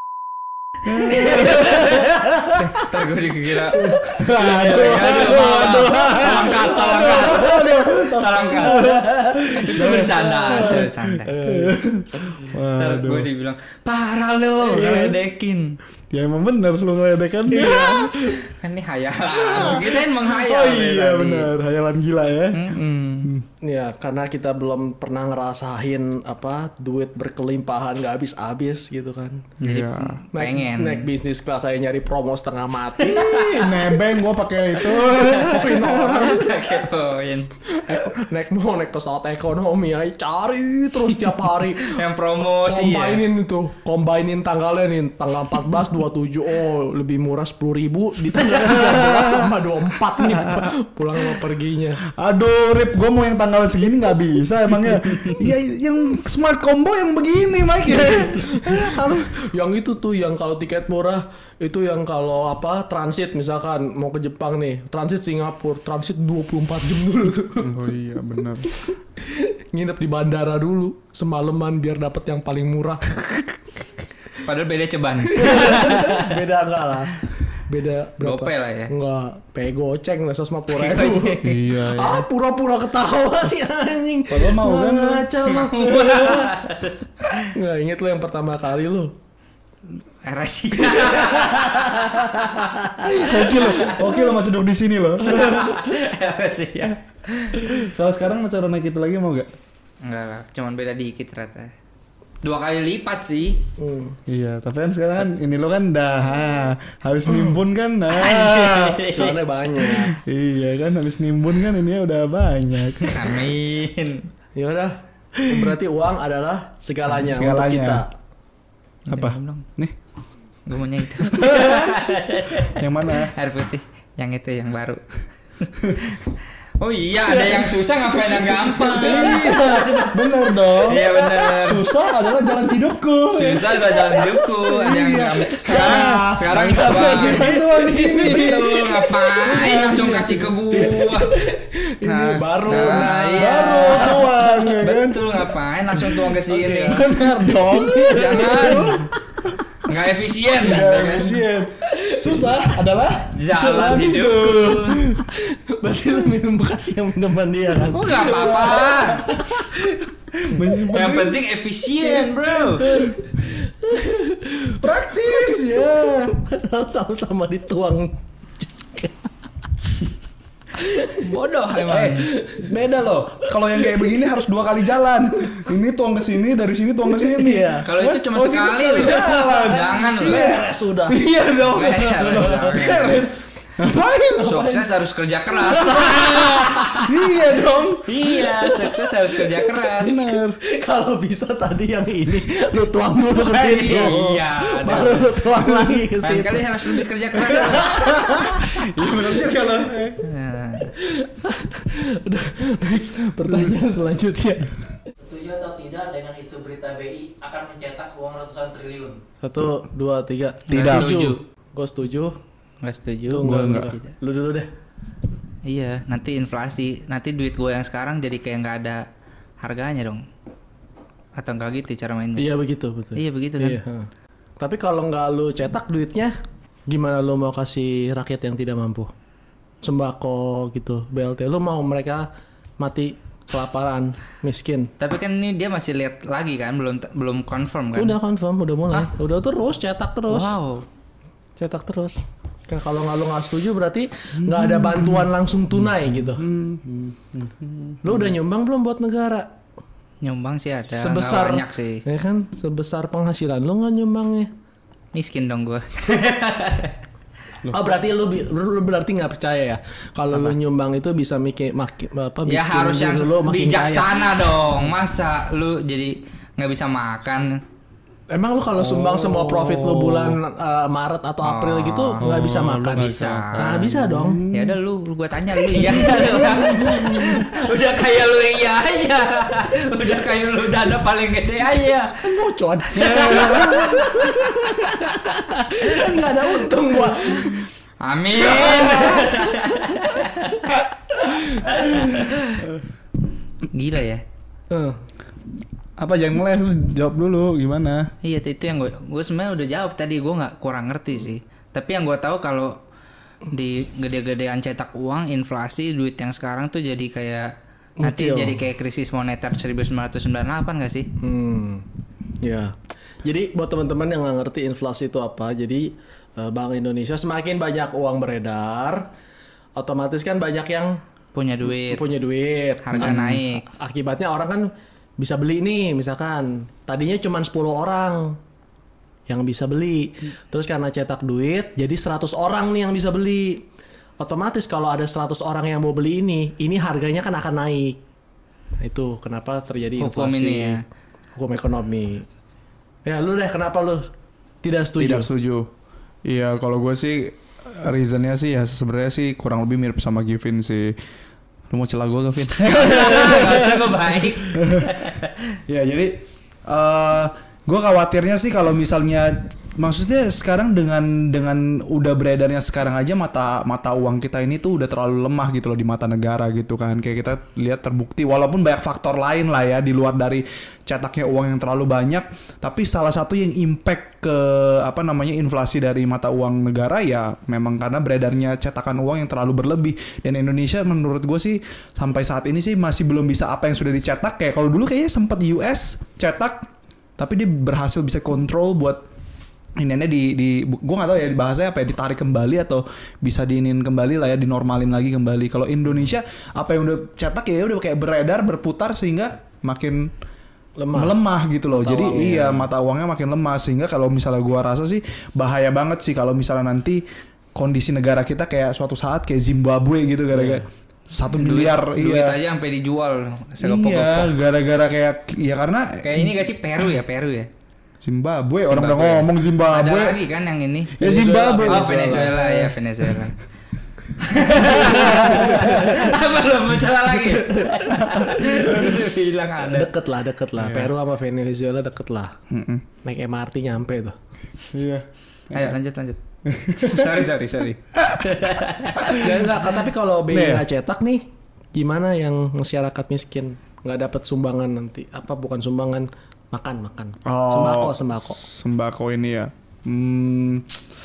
Ntar gue dikira. Aduh, aduh, aduh. Tolong kat, tolong kat. Tolong kat. Itu bercanda, itu bercanda. Ntar gue Waduh. dibilang, parah lo, ngeledekin. Ya emang bener lu ngeledekan. Iya. Kan ini hayalan. Kita kan menghayal. Oh dari iya tadi. bener, hayalan gila ya. Mm-mm. Ya karena kita belum pernah ngerasain apa duit berkelimpahan nggak habis-habis gitu kan. Jadi Iya. pengen. Naik, naik bisnis kelas saya nyari promo setengah mati. Ih, nebeng gua pakai itu. Poin orang. Pakai poin. Naik mau naik pesawat ekonomi ya cari terus tiap hari. Yang promosi ya. Combine-in itu, combine-in tanggalnya nih, tanggal empat belas, dua puluh tujuh, oh lebih murah sepuluh ribu, di tanggal tiga belas sama dua puluh empat nih, pulang sama perginya. Aduh, Rip, gua mau yang tanggal segini nggak bisa emangnya. Ya yang smart combo yang begini, Mike. Yang itu tuh, yang kalau tiket murah, itu yang kalau apa, transit misalkan, mau ke Jepang nih, transit Singapura, transit dua puluh empat jam dulu tuh. Oh iya, benar. Nginep di bandara dulu, semalaman biar dapet yang paling murah. Padahal beda ceban. Beda enggak lah. Beda berapa? Gopay lah ya. Enggak, pay goceng lah seratus lima puluh ribu. Iya, iya. Ah, pura-pura ketawa sih anjing. Padahal mau kan? Ngaca lu. Enggak inget lu yang pertama kali lu. Erasi. Oke lo, oke lo masih duduk di sini lo. Erasi ya. Kalau sekarang masih naik itu lagi mau gak? Enggak lah, cuman beda dikit ternyata. Dua kali lipat sih. Hmm. Iya, tapi kan sekarang kan ini lo kan dah ha, habis nimbun kan, nah. Cuannya banyak. Iya kan habis nimbun kan ini udah banyak. Amin. Ya udah. Berarti uang adalah segalanya, Segalanya. untuk kita. Apa? Minum dong. Nih, Gue maunya itu. yang mana? Air putih. Yang itu yang baru. Oh iya, ada yang susah ngapain yang gampang. Bener dong. Iya bener. Susah adalah jalan hidupku. Susah udah jalan hidupku. Ada yang Iya. gampang. Sekarang, sekarang Ngapain coba. itu di sini? Betul, ngapain langsung kasih ke gua. Ini baru, nah, nah, iya. Baru uang ya kan. Betul, ngapain langsung tuang ke sini. Bener dong. Jangan. Nggak efisien. Gak efisien. Susah adalah Jalan hidup. Berarti lu minum bekas yang minuman dia kan? Oh nggak apa-apa. Yang penting efisien, bro. praktis ya. Padahal sama-sama dituang. Bodoh emang. Eh, beda loh. Kalau yang kayak begini harus dua kali jalan. Ini tuang ke sini, dari sini tuang ke sini. Iya. Kalau itu cuma Oh, situ sekali sekali loh. jalan. Jangan loh. Beres sudah. Iya dong. Beres. Beres. Ngapain? Sukses harus kerja keras. Iya dong. Iya, sukses harus kerja keras. Bener. Kalau bisa tadi yang ini lu tuang dulu ke situ. Iya, Baru lu tuang lagi ke Lain situ. kali harus lebih kerja keras. Iya bener juga loh. Nah, Udah, next pertanyaan selanjutnya. Setuju atau tidak dengan isu berita B I akan mencetak uang ratusan triliun? Satu, dua, tiga. Tidak. Setuju. Gue setuju. nggak setuju. Lu Gua enggak, enggak. enggak. Lu dulu deh. Iya, nanti inflasi, nanti duit gue yang sekarang jadi kayak nggak ada harganya dong. Atau enggak gitu cara mainnya? Iya begitu, betul. Iya begitu kan. Iya, heeh. Tapi kalau nggak lu cetak duitnya, gimana lu mau kasih rakyat yang tidak mampu? Sembako gitu, B L T. Lu mau mereka mati kelaparan, miskin? Tapi kan ini dia masih lihat lagi kan, belum belum confirm kan? Udah confirm, udah mulai. Udah terus, cetak terus. Wow. Cetak terus. Kan kalau nggak lu nggak setuju berarti nggak ada bantuan langsung tunai gitu. Lu udah nyumbang belum buat negara? Nyumbang sih ada, nggak Sebesar banyak sih. Ya kan, sebesar penghasilan lu nggak nyumbangnya. Miskin dong gue. Loh. Oh berarti lu, bi- lu berarti nggak percaya ya kalau lu nyumbang itu bisa mikir makin apa? Ya bikin harus yang diri lu makin bijaksana dong. Masa lu jadi nggak bisa makan? kaya. Emang lu kalau sumbang semua profit lu bulan uh, Maret atau April gitu nggak bisa makan? bisa. Nah bisa dong. Ya udah lu, gua tanya lu iya. Udah kayak lu iya aja. Udah kayak lu dana paling gede aja. Kan bocor. Kan nggak ada untung gua. Amin. Gila ya. Uh. Apa jangan ngeles, lu jawab dulu gimana? Iya itu yang gue gue sebenarnya udah jawab tadi, gue nggak kurang ngerti sih. Tapi yang gue tahu kalau di gede-gedean cetak uang, inflasi duit yang sekarang tuh jadi kayak nanti Mutil. jadi kayak krisis moneter seribu sembilan ratus sembilan puluh delapan nggak sih? Hmm, ya. Jadi buat teman-teman yang nggak ngerti inflasi itu apa, jadi eh, Bank Indonesia semakin banyak uang beredar, otomatis kan banyak yang Punya duit, punya duit, harga Nah, naik. Akibatnya orang kan bisa beli nih, misalkan tadinya cuma sepuluh orang yang bisa beli, terus karena cetak duit jadi seratus orang nih yang bisa beli. Otomatis kalau ada seratus orang yang mau beli ini, ini harganya kan akan naik. Itu kenapa terjadi Hukum inflasi. ini ya. Hukum ekonomi. Ya lu deh, kenapa lu tidak setuju? Tidak setuju. Iya, kalau gue sih reasonnya sih ya sebenarnya sih kurang lebih mirip sama Givin sih. Lu mau celah gue Gavin? Gak usah gue baik. Ya jadi uh, gue khawatirnya sih kalau misalnya maksudnya sekarang dengan dengan udah beredarnya sekarang aja mata mata uang kita ini tuh udah terlalu lemah gitu loh di mata negara gitu kan. Kayak kita lihat terbukti walaupun banyak faktor lain lah ya di luar dari cetaknya uang yang terlalu banyak, tapi salah satu yang impact ke apa namanya inflasi dari mata uang negara ya memang karena beredarnya cetakan uang yang terlalu berlebih. Dan Indonesia menurut gue sih sampai saat ini sih masih belum bisa apa yang sudah dicetak. Kayak kalau dulu kayaknya sempat U S cetak tapi dia berhasil bisa kontrol buat iniannya di di gue nggak tahu ya bahasanya apa ya, ditarik kembali atau bisa diinin kembali lah ya, dinormalin lagi kembali. Kalau Indonesia apa yang udah cetak ya udah kayak beredar berputar sehingga makin Lemah. melemah gitu loh. Mata Jadi uangnya. iya mata uangnya makin lemah sehingga kalau misalnya gua rasa sih bahaya banget sih kalau misalnya nanti kondisi negara kita kayak suatu saat kayak Zimbabwe gitu gara-gara satu miliar Duit iya. aja sampai dijual Iya, segepok-gepok. gara-gara kayak ya karena Kayak ini gak sih Peru ya, Peru ya? Zimbabwe, orang udah Zimbabwe. ngomong Zimbabwe. Ada lagi kan yang ini. Ya Zimbabwe. Oh Venezuela ya Venezuela. Apa lo mau salah lagi? Bilang ada. Deket lah, deket lah. Peru sama Venezuela deket lah. Mm-mm. Naik M R T nyampe tuh. Iya. Ayo lanjut lanjut. sorry sorry sorry. Ya enggak, tapi kalau B I Nih. nggak cetak nih, gimana yang masyarakat miskin nggak dapat sumbangan nanti? Apa bukan sumbangan, makan makan. Oh, Sembako sembako. Sembako ini ya. Hmm.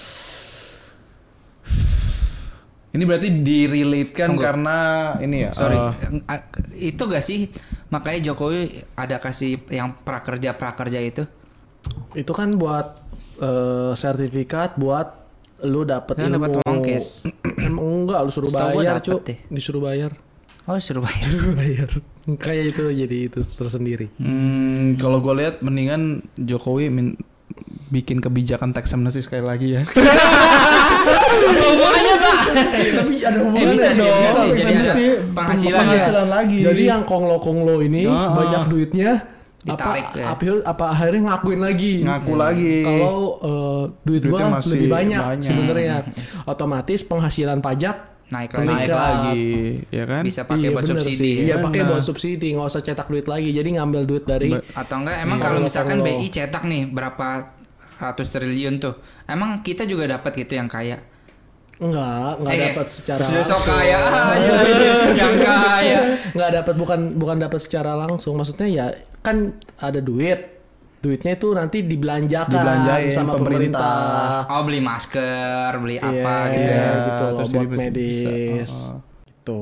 Ini berarti direlatekan Tunggu. karena ini ya. Sorry. eh, A- Itu gak sih makanya Jokowi ada kasih yang prakerja prakerja itu? Itu kan buat eh, sertifikat buat lu dapet Kan ilmu. dapat uang cash. Emang enggak, lu suruh Setahu gua bayar, dapet Cuk. deh. Disuruh bayar. Oh suruh bayar. Disuruh bayar. Kayak itu jadi itu tersendiri. Hmm, kalau gue lihat mendingan Jokowi min- bikin kebijakan tax amnesty sekali lagi ya. Hubungannya Pak. Tapi ada Eh, hubungannya bisa sih, dong. bisa sih. Bisa, Jadi bisa. ada penghasilan, penghasilan ya. lagi. Jadi yang konglo-konglo ini Ah. banyak duitnya Ditarik apa, ya. apa apa akhirnya ngakuin lagi. Ngaku lagi. Kalau eh, duit Duitnya gua masih lebih banyak, banyak. sebenarnya. Otomatis penghasilan pajak Naik lagi. Naik Meningkat. lagi, ya kan? Bisa pakai buat bener subsidi. sih. Iya, Ya. pakai Benar. buat subsidi, nggak usah cetak duit lagi. Jadi ngambil duit dari Ba- Atau enggak emang Iya. kalau Kalau- misalkan kalau- B I cetak nih berapa ratus triliun tuh. Emang kita juga dapat gitu yang kaya. enggak, enggak Eh, dapat secara sudah sok langsung. kaya aja yang kaya. Nggak dapat, bukan bukan dapat secara langsung. Maksudnya ya kan ada duit. Duitnya itu nanti dibelanjakan Dibelanjain sama pemerintah. pemerintah. Oh beli masker, beli Iya, apa gitu iya, ya. gitu loh, terus buat jadi bisa- medis. bisa, oh. Gitu.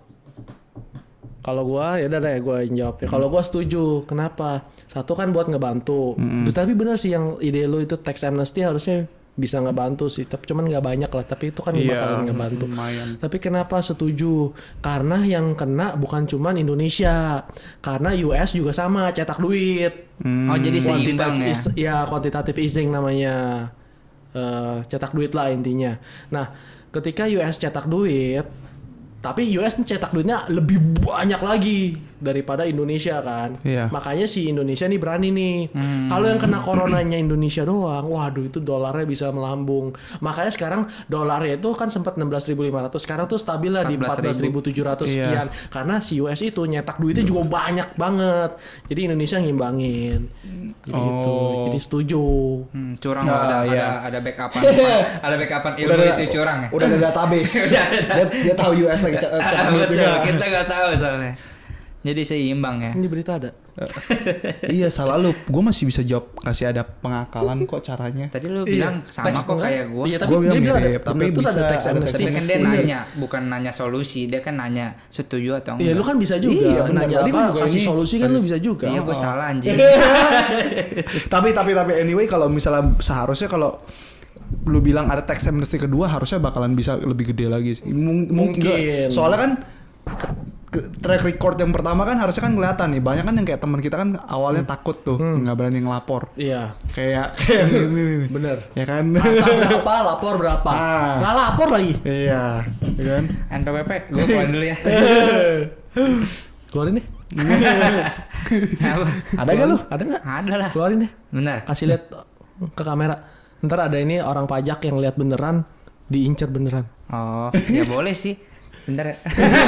Kalau gua ya udah deh gua yang jawab. Ya, kalau gua setuju. Kenapa? Satu kan buat ngebantu. Terus tapi benar sih yang ide lu itu tax amnesty harusnya bisa ngebantu sih. Tapi cuman nggak banyak lah. Tapi itu kan Iya, bakalan ngebantu. lumayan. Tapi kenapa setuju? Karena yang kena bukan cuman Indonesia. Karena U S juga sama cetak duit. Oh jadi seimbang ya. Is- ya, quantitative easing namanya. eh, cetak duit lah intinya. Nah, ketika U S cetak duit, tapi U S cetak duitnya lebih banyak lagi daripada Indonesia kan. Iya. Makanya si Indonesia nih berani nih. Hmm. Kalau yang kena coronanya Indonesia doang, waduh itu dolarnya bisa melambung. Makanya sekarang dolarnya itu kan sempat enam belas ribu lima ratus, sekarang tuh stabil lah di empat belas ribu tujuh ratus Iya. sekian. Karena si U S itu nyetak duitnya juga banyak banget. Jadi Indonesia ngimbangin. Jadi gitu. Oh. Jadi setuju. Hmm, curang Nah, loh, ada, iya. ada ada backupan, ada backupan ilmu Udah ada- itu curang ya. Udah ada database. dia, dia tahu U S lagi c- Ah, cetak duit betul, juga. kita nggak tahu soalnya. Jadi seimbang ya. Ini berita ada. Iya salah lu. Gue masih bisa jawab kasih ada pengakalan kok caranya. Tadi lu Iya. bilang sama Tax kok enggak? kayak gua. Iya, tapi Gua bilang dia bilang ada, mirip, tapi bener, terus bisa ada tax ada amnesty. Tapi kan dia Bener. nanya, bukan nanya solusi, dia kan nanya setuju atau enggak. Iya, lu kan bisa juga Iya, bener. nanya Tadi apa, gua juga kasih ini- solusi kan lu bisa juga. Iya, gua Oh. salah anjing. tapi tapi tapi anyway kalau misalnya seharusnya kalau lu bilang ada tax amnesty kedua harusnya bakalan bisa lebih gede lagi sih. Mung- Mungkin. mungkin. Soalnya kan ke- track record yang pertama kan harusnya kan kelihatan nih. Banyak kan yang kayak teman kita kan awalnya takut tuh nggak berani ngelapor. Iya, Kayak kayak ini nih. bener. Ya kan? Harta berapa, lapor berapa. Ah. Nggak lapor lagi. Iya, ya kan? N P W P, gua keluarin dulu ya. Keluarin deh. Apa? Ada gak lu? Ada nggak? Ada lah. Keluarin deh. Benar. Kasih lihat ke kamera. Ntar ada ini orang pajak yang lihat beneran, diincar beneran. Oh, ya boleh sih. Bentar ya.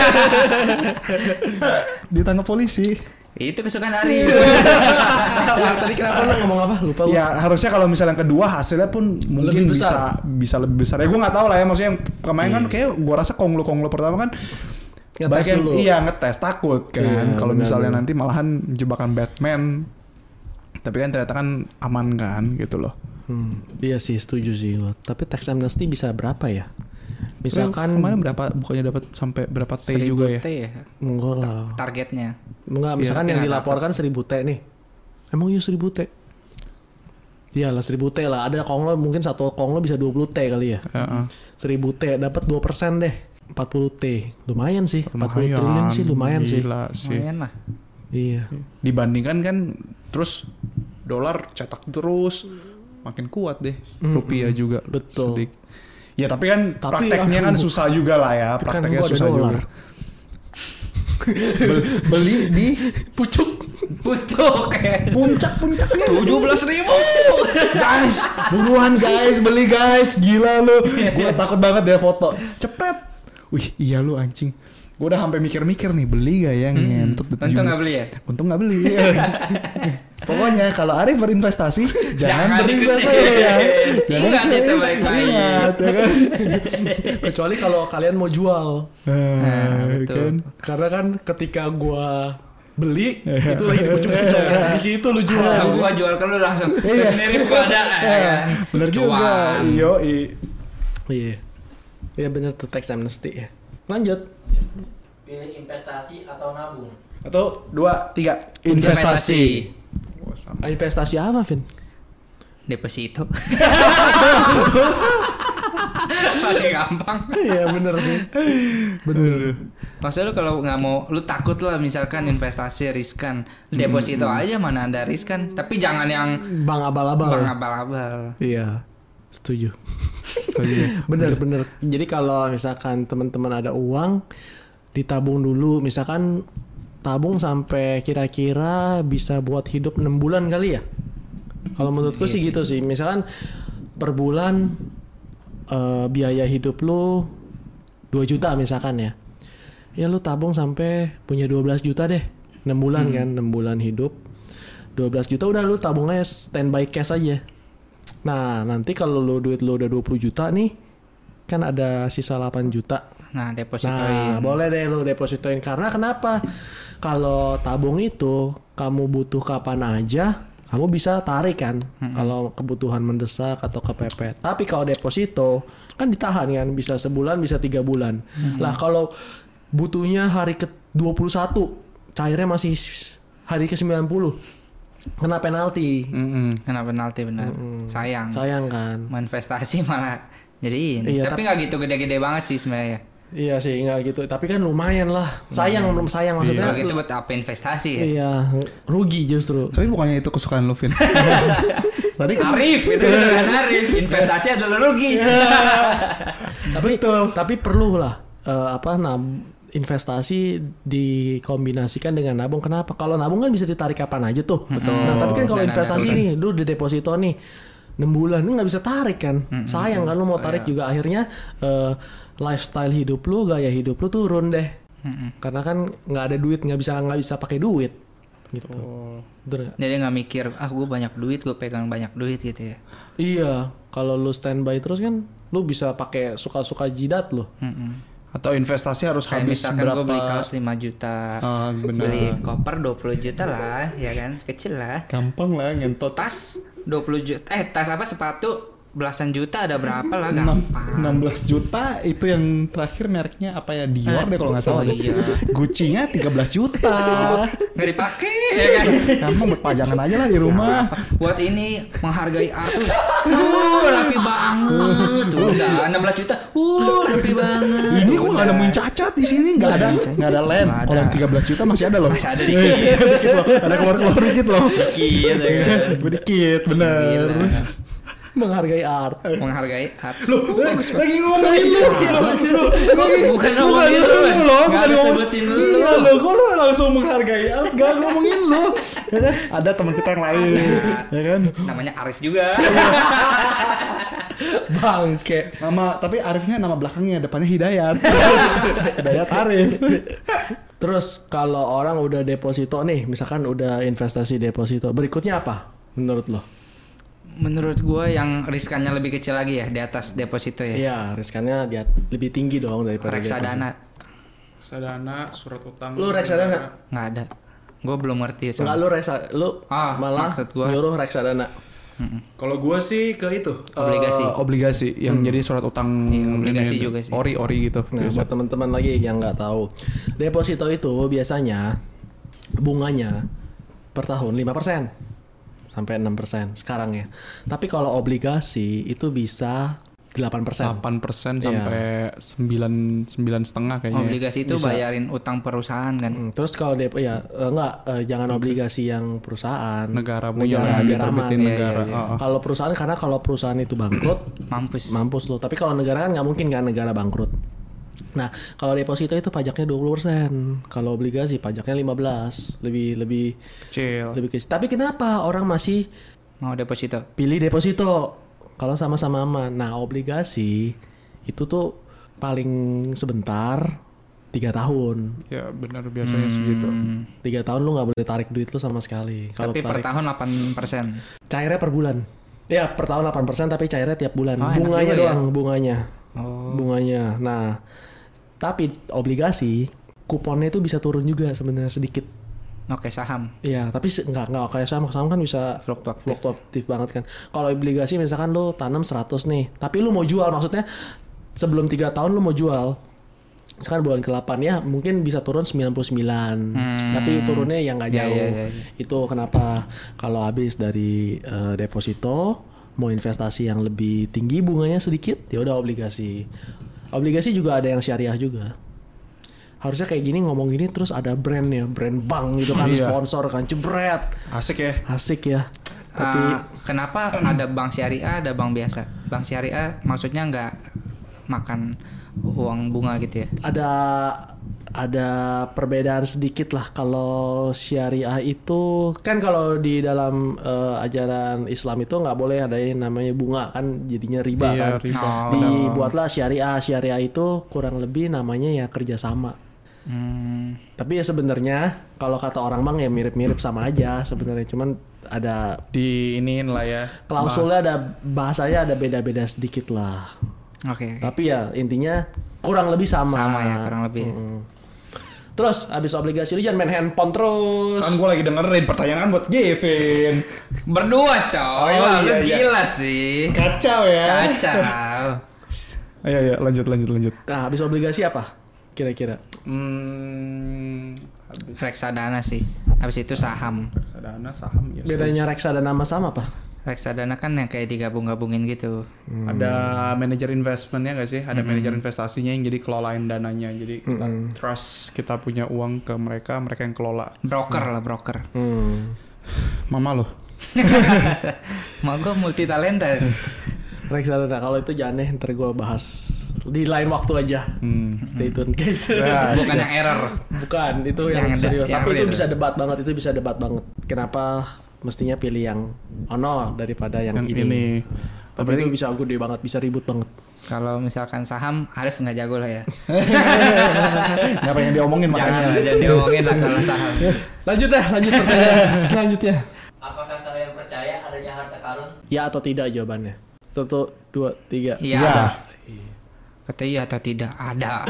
Ditangkap polisi. Itu kesukaan Ari. Yang tadi kenapa lu ngomong apa? Lupa gua. Ya harusnya kalau misalnya yang kedua hasilnya pun mungkin Lebih besar. bisa bisa lebih besar. Ya gue nggak tahu lah ya, maksudnya yang kemarin kan kayak gue rasa konglo konglo pertama kan Ngetes banyak yang dulu. iya ngetes takut kan Iya, kalau misalnya benar-benar. nanti malahan jebakan Batman. Tapi kan ternyata kan aman kan gitu loh. Hmm, iya sih, setuju sih gua. Tapi tax amnesty bisa berapa ya? Misalkan kemarin berapa bukannya dapat sampai berapa T Seribu juga ya? T ya enggak lah. targetnya. Enggak, misalkan tapi yang nggak dilaporkan seribu T nih. Emang iya seribu T? Iyalah seribu T lah. Ada konglo mungkin satu konglo bisa dua puluh T kali ya. Heeh. seribu T dapat dua persen deh. empat puluh T. Lumayan sih. empat puluh Lumayan, triliun sih lumayan sih. Gila sih. Lumayan lah. Iya. Dibandingkan kan terus dolar cetak terus makin kuat deh. Rupiah juga. Betul. Sedikit. Ya tapi kan Tapi, prakteknya kan aduh. susah juga lah ya. Tapi kan Prakteknya gua ada susah dolar. juga. Bel- Beli di Pucuk. Pucuk kayak puncak-puncaknya. tujuh belas ribu. Guys, buruan guys, beli guys. Gila lu. Gua takut banget deh foto. Cepet. Wih, iya lu anjing. Gua udah sampai mikir-mikir nih beli gak ya ngentut. Untung nggak beli ya. Untung nggak beli. Pokoknya kalau Arif berinvestasi, jangan, Jangan berinvestasi ikutin. ya. Ingat itu baik-baik. Ingat, ya kan? Kecuali kalau kalian mau jual. Nah, betul. kan? Karena kan ketika gua beli itu lagi pucuk-pucuk kan. Di situ lu jual. Kalau gua jual ke lu langsung. Iya. Sendiri gua ada. ya kan? Bener juga. Cuan. Iyo, Iya. Iya bener tuh tax amnesty ya. Lanjut. Pilih investasi atau nabung. Atau dua, tiga. Investasi. Ah, investasi apa, Vin? Deposito. Paling gampang. Iya bener sih. Bener. Maksudnya lu kalau nggak mau, lu takut lah misalkan investasi riskan, deposito aja mana ada riskan. Tapi jangan yang Bang abal-abal. bang abal-abal. Iya. Setuju. bener bener. Jadi kalau misalkan teman-teman ada uang, ditabung dulu. Misalkan tabung sampai kira-kira bisa buat hidup enam bulan kali ya. Kalau menurutku Iya sih sih. gitu sih. Misalkan per bulan eh, biaya hidup lu dua juta misalkan ya. Ya lu tabung sampai punya dua belas juta deh. enam bulan Hmm. kan, enam bulan hidup. dua belas juta udah lu tabung aja standby cash aja. Nah, nanti kalau lu duit lu udah dua puluh juta nih, kan ada sisa delapan juta. Nah, Nah, depositoin. boleh deh lu depositoin. Karena kenapa? Kalau tabung itu kamu butuh kapan aja, kamu bisa tarik kan. Kalau kebutuhan mendesak atau kepepet. Tapi kalau deposito kan ditahan kan, bisa sebulan, bisa tiga bulan. Lah kalau butuhnya hari ke dua puluh satu, cairnya masih hari ke sembilan puluh. Kena penalti. Mm-mm. Kena penalti benar. Sayang. Sayang kan. Mau investasi malah jadi ini. Iya, Tapi nggak gitu gede-gede banget sih sebenarnya. Iya sih, nggak gitu. Tapi kan lumayan lah. Sayang, belum sayang maksudnya. Kalau gitu buat apa investasi ya? Iya, rugi justru. Tapi bukannya itu kesukaan lu, Vin? Tadi kan Arif itu kan Arif, investasi adalah rugi. Tapi tapi perlu lah eh, apa nab investasi dikombinasikan dengan nabung. Kenapa? Kalau nabung kan bisa ditarik kapan aja tuh. Betul. Nah, tapi kan kalau Dan investasi ada- nih, lu di deposito nih enam bulan lu nggak bisa tarik kan. Sayang kan lu mau tarik juga akhirnya eh, lifestyle hidup lu, gaya hidup lu turun deh. Karena kan nggak ada duit, nggak bisa nggak bisa pakai duit gitu. Bener nggak? Jadi nggak mikir, ah gue banyak duit, gue pegang banyak duit gitu ya. Iya, kalau lu standby terus kan lu bisa pakai suka-suka jidat lu. Mm-mm. atau investasi harus Kayak habis misalkan berapa? gue beli kaos lima juta, Ah, benar. beli koper dua puluh juta lah, ya kan, kecil lah. Gampang lah ngentot. Tas dua puluh juta, eh tas apa sepatu belasan juta ada berapa lah, Enam- gampang. enam belas juta itu yang terakhir mereknya apa ya, Dior deh kalau nggak salah. Oh iya. Gucci-nya tiga belas juta. Nggak dipakai ya kan. Gampang buat pajangan aja lah di rumah. Apa? Buat ini menghargai art tuh, uh, rapi banget. Tuh udah enam belas juta, uh, rapi banget. Ini Tuh, gua nggak udah. nemuin cacat di sini, nggak ada, nggak ada lem. Nggak ada. Kalau yang tiga belas juta masih ada loh. Masih ada dikit. Dikit loh. Ada keluar-keluar dikit loh. Dikit ya kan. Dikit, bener. Gila. Menghargai art. Menghargai art. Lagi ngomongin lu, lu, Bukan ngomongin lu, kan? Nggak ada sebutin lu. Iya lo, kok lu langsung menghargai art, gak ngomongin lu. Ya kan? Ada teman kita yang lain, ya kan? Namanya Arif juga. Bangke. Nama, tapi Arifnya nama belakangnya, depannya Hidayat. Hidayat Arif. Terus kalau orang udah deposito nih, misalkan udah investasi deposito, berikutnya apa menurut lo? Menurut gue yang riskannya lebih kecil lagi ya, di atas deposito ya. Iya, riskannya dia lebih tinggi dong daripada Reksadana Reksadana, surat utang. Lu reksadana? nggak ada. Gue belum ngerti Enggak, soal. lu reksa, lu Ah, malah maksud gua. nyuruh reksadana. Kalau gua sih ke itu Obligasi. eh, obligasi yang jadi surat utang. Iya, obligasi ini, juga sih. Ori ori gitu. Nah, buat teman-teman lagi yang nggak tahu, deposito itu biasanya bunganya per tahun lima persen sampai enam persen sekarang ya. Tapi kalau obligasi itu bisa delapan persen. delapan persen Iya. sampai sembilan sembilan setengah kayaknya. Obligasi itu Bisa. bayarin utang perusahaan kan. Hmm, terus kalau depo ya eh, enggak eh, jangan obligasi yang perusahaan Negara punya negara yang biar aman. diterbitin Iya, negara. iya, iya. Oh, oh. Kalau perusahaan karena kalau perusahaan itu bangkrut Mampus. mampus lo. Tapi kalau negara kan nggak mungkin kan negara bangkrut. Nah, kalau deposito itu pajaknya dua puluh persen. Kalau obligasi pajaknya lima belas. Lebih lebih Kecil. lebih kecil. Tapi kenapa orang masih Mau deposito. pilih deposito? Kalau sama-sama aman. Nah, obligasi itu tuh paling sebentar tiga tahun. Ya benar biasanya segitu. Hmm, Tiga tahun lu nggak boleh tarik duit lu sama sekali. Kalau tapi per tarik tahun delapan persen. cairnya per bulan. Ya, per tahun delapan persen tapi cairnya tiap bulan. Oh, enak Bunganya juga ya. doang, bunganya. Oh. Bunganya. Nah, tapi obligasi kuponnya itu bisa turun juga sebenarnya sedikit. Oke, saham. Iya, tapi se- nggak nggak kayak saham. Saham kan bisa Fluktuatif. fluktuatif banget kan. Kalau obligasi misalkan lu tanam seratus nih, tapi lu mau jual, maksudnya sebelum tiga tahun lu mau jual. Misalkan bulan ke delapan ya mungkin bisa turun sembilan puluh sembilan. Hmm. Tapi turunnya yang nggak Ya, jauh. ya, ya, ya. Itu kenapa kalau habis dari eh, deposito mau investasi yang lebih tinggi bunganya sedikit, ya udah obligasi. Obligasi juga ada yang syariah juga. Harusnya kayak gini ngomong gini terus ada brandnya, brand bank gitu kan, Iya. sponsor kan, jebret. Asik ya. Asik ya. Tapi Ah, kenapa ada bank syariah, ada bank biasa? Bank syariah maksudnya nggak makan uang bunga gitu ya? ada ada perbedaan sedikit lah. Kalau syariah itu kan kalau di dalam eh, ajaran Islam itu nggak boleh ada yang namanya bunga kan, jadinya riba Iya, kan. riba. Oh. Dibuatlah syariah. Syariah itu kurang lebih namanya ya kerjasama. Hmm, Tapi ya sebenarnya kalau kata orang bank ya mirip-mirip sama aja sebenarnya, cuman ada Di iniin lah ya. klausulnya, ada bahasanya ada beda-beda sedikit lah. Oke. Tapi ya intinya kurang lebih sama. Sama ya, kurang lebih. Mm-mm. Terus habis obligasi lu jangan main handphone terus. Kan gue lagi dengerin pertanyaan buat Gavin. Berdua coy, Oh, Wah, iya, lu iya. gila sih. Kacau ya. Kacau. Ayo ayo lanjut lanjut lanjut. Nah, habis obligasi apa? Kira-kira. Hmm, habis Reksadana sih. Habis itu saham. reksadana saham ya. Bedanya reksadana sama sama apa? Reksadana kan yang kayak digabung-gabungin gitu. Ada manajer investmentnya nggak sih? Ada manajer investasinya yang jadi kelolain dananya. Jadi kita trust, kita punya uang ke mereka, mereka yang kelola. Broker lah, broker. Hmm. Mama loh. Mau gue multi talenta. Reksadana kalau itu jangan deh, ntar gue bahas di lain waktu aja. Hmm. Stay tune guys. Bukan yang error. Bukan, itu yang, Yang ada- serius. yang Tapi itu real. bisa debat banget, itu bisa debat banget. Kenapa mestinya pilih yang ono daripada yang, Yang ini. ini. Tapi itu bisa gede banget, bisa ribut banget. Kalau misalkan saham, Arif nggak jago lah ya. Nggak pengen diomongin makanya. Jangan, jangan diomongin lah kalau saham. Lanjut dah, lanjut pertanyaan selanjutnya. Apakah kalian percaya adanya harta karun? Ya atau tidak jawabannya? Satu, dua, tiga. Iya. Ya. Kata iya atau tidak? Ada.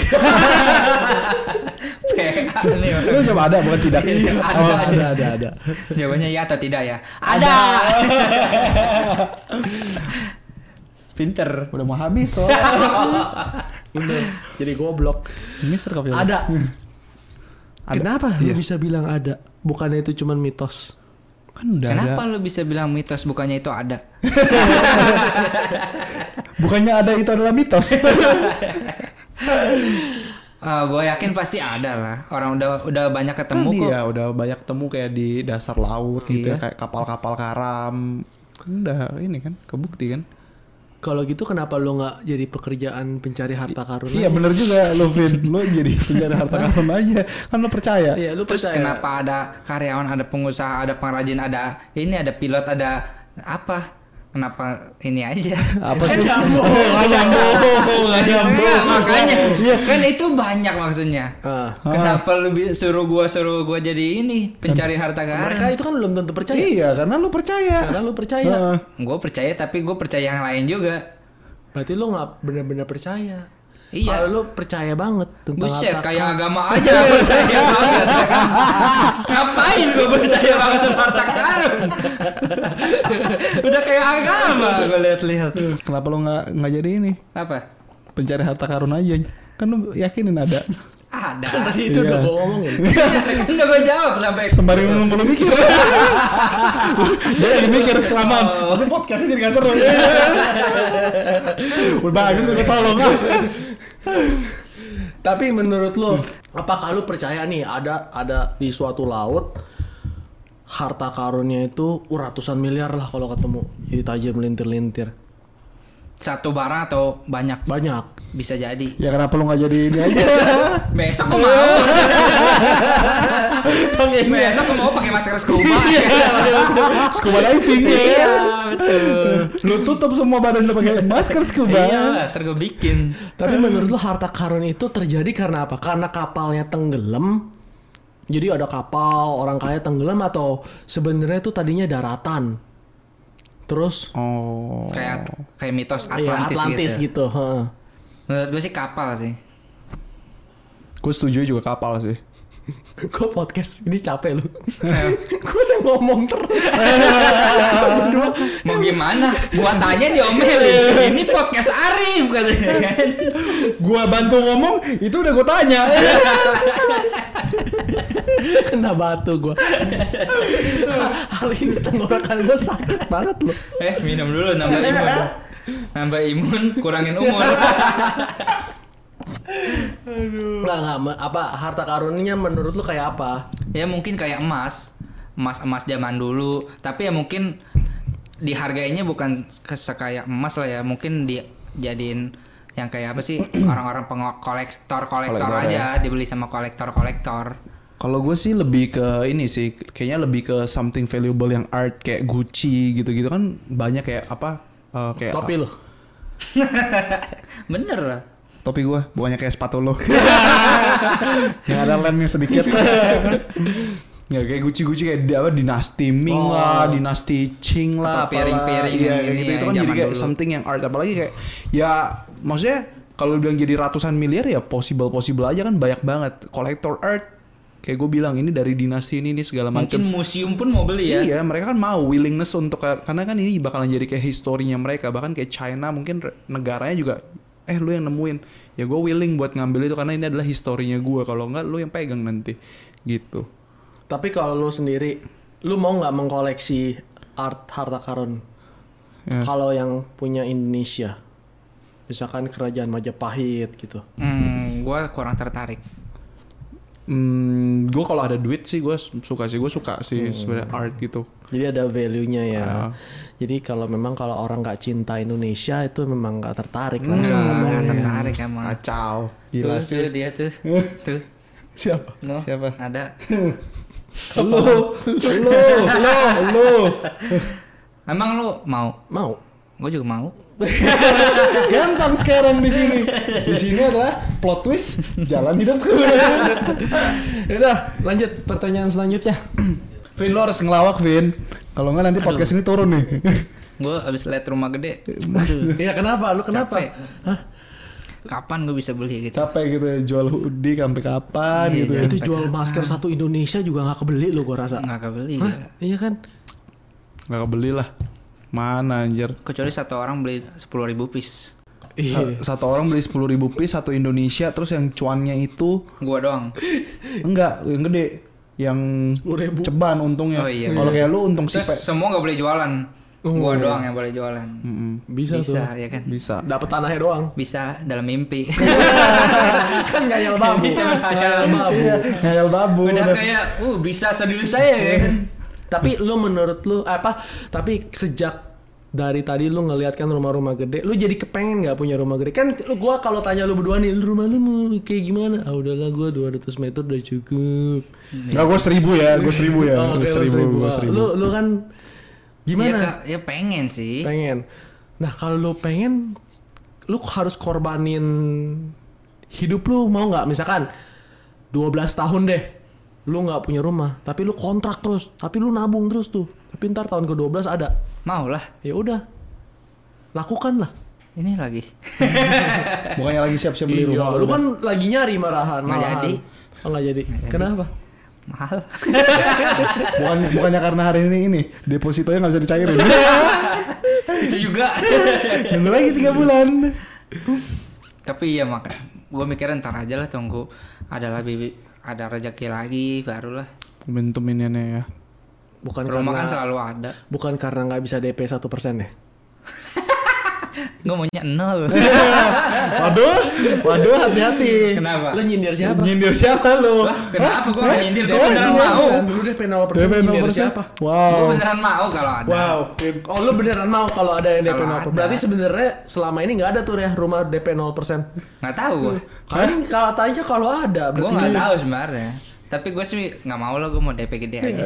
P A nih. Lu coba ada bukan tidak? Ada, Oh, ada. ada, ada, ada. Jawabannya iya atau tidak ya? Ada. Pinter. Udah mau habis soalnya. Bener. Jadi goblok. Mister Kapil. Ada. Ada. Kenapa Iya. lu bisa bilang ada? Bukannya itu cuma mitos? Kan udah Kenapa ada. lu bisa bilang mitos bukannya itu ada? Bukannya ada itu adalah mitos. Uh, gue yakin pasti ada lah. Orang udah udah banyak ketemu Kan kok. iya, udah banyak ketemu kayak di dasar laut gitu Iya. ya, kayak kapal-kapal karam. Kan udah ini kan kebukti kan. Kalau gitu kenapa lu nggak jadi pekerjaan pencari harta karun? Iya bener juga lu Vin, lu jadi penjara harta karun aja. Kan lu percaya. Iya, lu Terus percaya. kenapa ada karyawan, ada pengusaha, ada pengrajin, ada ini, ada pilot, ada apa? Kenapa ini aja? Apa sih? Nggak Nggak nyambung, nggak nyambung. Enggak, makanya kan itu banyak maksudnya. Ah. Kenapa lu bi- suruh gua suruh gua jadi ini pencari harta Mereka karun? itu kan belum tentu percaya. Iya, karena lu percaya. Karena lu percaya. Heeh. Gue percaya tapi gue percaya yang lain juga. Berarti lu nggak benar-benar percaya. Iya. Kalau lu percaya banget tentang Buset, harta kayak karun. agama aja percaya banget. Ngapain gue percaya banget sama harta karun? Udah kayak agama gue lihat-lihat. Kenapa lu nggak nggak jadi ini? Apa? Pencari harta karun aja. Kan lu yakinin ada. Kan Ada. tadi itu Iya. udah gua ngomongin. Kan udah gue jawab sampai Sembari ngomong lu mikir. Dia lagi mikir kelamaan. Oh. Tapi podcastnya jadi gak seru. Udah bagus udah tolong. Tapi menurut lu, apakah lu percaya nih ada ada di suatu laut harta karunnya itu ratusan miliar lah kalau ketemu, jadi tajam melintir-lintir. satu barang atau banyak Banyak. bisa jadi. Ya kenapa lu gak jadi ini aja? Besok gue mau. Besok gue mau pakai masker scuba. Scuba diving. Iya, betul. Lu tutup semua badan lu pakai masker scuba. Iya, ntar gue bikin. Tapi menurut lu harta karun itu terjadi karena apa? Karena kapalnya tenggelam. Jadi ada kapal orang kaya tenggelam atau sebenarnya itu tadinya daratan. Terus Oh. Kayak kayak mitos ya Atlantis, Atlantis gitu. gitu. heeh. Menurut gue sih kapal sih. Gue setuju juga kapal sih. Gue podcast ini capek lu. Gue udah ngomong terus. Mau gimana? Gua tanya diomelin. Ini podcast Arif katanya kan. Gua bantu ngomong, itu udah gue tanya. Kena batu gue. Hari ini tenggorokan gue sakit banget loh. Eh, minum dulu nambah imun. Nambah imun, kurangin umur. Enggak enggak me- apa harta karunnya menurut lu kayak apa? Ya mungkin kayak emas. Emas-emas zaman dulu, tapi ya mungkin dihargainya bukan ke- sekaya emas lah ya. Mungkin dijadiin yang kayak apa sih? Orang-orang kolektor-kolektor Kolektor, aja dibeli sama kolektor-kolektor. Kalau gue sih lebih ke ini sih, kayaknya lebih ke something valuable yang art kayak Gucci gitu-gitu kan banyak kayak apa? eh, kayak Topi lu. Bener lah. Topi gue bukannya kayak sepatu lo. Yang ada lemnya sedikit. Ya kayak Gucci-Gucci kayak di- apa dinasti Ming Oh. lah, dinasti Qing lah, Atau piring-piring Iya, yang kayak ini gitu. ya, Itu kan jadi zaman kayak dulu. something yang art, apalagi kayak ya maksudnya kalau bilang jadi ratusan miliar ya possible possible aja kan, banyak banget collector art. Kayak gue bilang ini dari dinasti ini nih segala macam. Mungkin museum pun mau beli ya. Iya, mereka kan mau willingness untuk, karena kan ini bakalan jadi kayak historinya mereka. Bahkan kayak China mungkin re- negaranya juga, eh lu yang nemuin, ya gue willing buat ngambil itu karena ini adalah historinya gue. Kalau enggak lu yang pegang nanti, gitu. Tapi kalau lu sendiri, lu mau nggak mengkoleksi art harta karun? Ya. Kalau yang punya Indonesia, misalkan kerajaan Majapahit gitu. Hmm, gua kurang tertarik. Hmm, gue kalau ada duit sih gue suka sih, gue suka sih hmm. sebenarnya art gitu. Jadi ada value-nya ya. Uh. Jadi kalau memang kalau orang nggak cinta Indonesia itu memang nggak tertarik langsung Nggak ngomongnya. tertarik emang. Kacau. Gila Tuh, sih. tuh, dia tuh. Tuh. Siapa? No, Siapa? ada. Lu, lu, lu, lu. Emang lu mau? Mau. Gue juga mau. Gampang sekarang di sini. Di sini adalah plot twist jalan hidupku. Ya udah, lanjut pertanyaan selanjutnya. Vin, lo harus ngelawak, Vin. Kalau nggak nanti podcast ini turun nih. Gue abis liat rumah gede. Aduh. Iya, kenapa? Lu kenapa? Capek. Hah? Kapan gue bisa beli gitu? Capek gitu ya, jual hoodie sampai kapan Iya, gitu ya. Itu jual masker satu Indonesia juga nggak kebeli lo gua rasa. Nggak kebeli. Hah? Ya. Iya kan? Nggak kebeli lah. Mana anjir. Kecuali satu orang beli sepuluh ribu piece. Iya. Sa- satu orang beli sepuluh ribu piece satu Indonesia, terus yang cuannya itu Gua doang. enggak, yang gede, yang sepuluh ribu. ceban untungnya. Oh iya. Kalau kayak lu untung Terus sipek. semua nggak boleh jualan. Oh. Gua doang yang boleh jualan. Mm-mm. Bisa, Bisa tuh. ya kan? Bisa. Dapat tanahnya doang. Bisa dalam mimpi. Kan ngayal babu. Ngayal babu. Iya, ngayal babu. Udah Udah. kayak, uh bisa sedulur saya ya kan? Tapi lu menurut lu apa? Tapi sejak dari tadi lu ngeliat kan rumah-rumah gede, lu jadi kepengen nggak punya rumah gede? Kan lu gua kalau tanya lu berdua nih, lu rumah lu mau kayak gimana? Ah udahlah gua dua ratus meter udah cukup. Nggak, gue seribu ya, gue seribu ya, Oh, gue oke, lu seribu, seribu. gue Ah, seribu. Lu lu kan gimana? Iya, Kak. Ya pengen sih. Pengen. Nah kalau lu pengen, lu harus korbanin hidup lu mau nggak? Misalkan dua belas tahun deh, lu nggak punya rumah, tapi lu kontrak terus, tapi lu nabung terus tuh. Tapi ntar tahun ke dua belas ada. Mau lah. Ya udah, lakukan lah. Ini lagi. Bukannya lagi siap-siap beli Iya, rumah. lu kan lagi nyari marahan. Nggak malahan. jadi. Oh nggak jadi. Nggak jadi. Kenapa? Mahal. Bukan, bukannya karena hari ini ini depositonya nggak bisa dicairin. Itu juga. Nunggu lagi tiga bulan. Tapi iya maka gue mikirnya ntar aja lah, tunggu ada lebih ada rezeki lagi barulah. Momentum ini aneh ya. Bukan Rumah karena kan selalu ada. bukan karena nggak bisa D P satu persen ya? Gue maunya nol. Waduh, waduh, hati-hati. Kenapa? Lu nyindir siapa? Nyindir siapa lu? Lah, kenapa gue nggak nyindir? Gue Oh, beneran iya. mau. Dulu D P nol persen D P nol nyindir persen. siapa? Gue Wow. beneran mau kalau ada. Wow. Oh lu beneran mau kalau ada yang D P Kalau nol persen? ada. Berarti sebenarnya selama ini nggak ada tuh ya rumah D P nol persen? Nggak tahu gue. Kan katanya kalau ada Gue berarti nggak tahu sebenarnya. Tapi gue sih nggak mau lah, gue mau D P gede aja.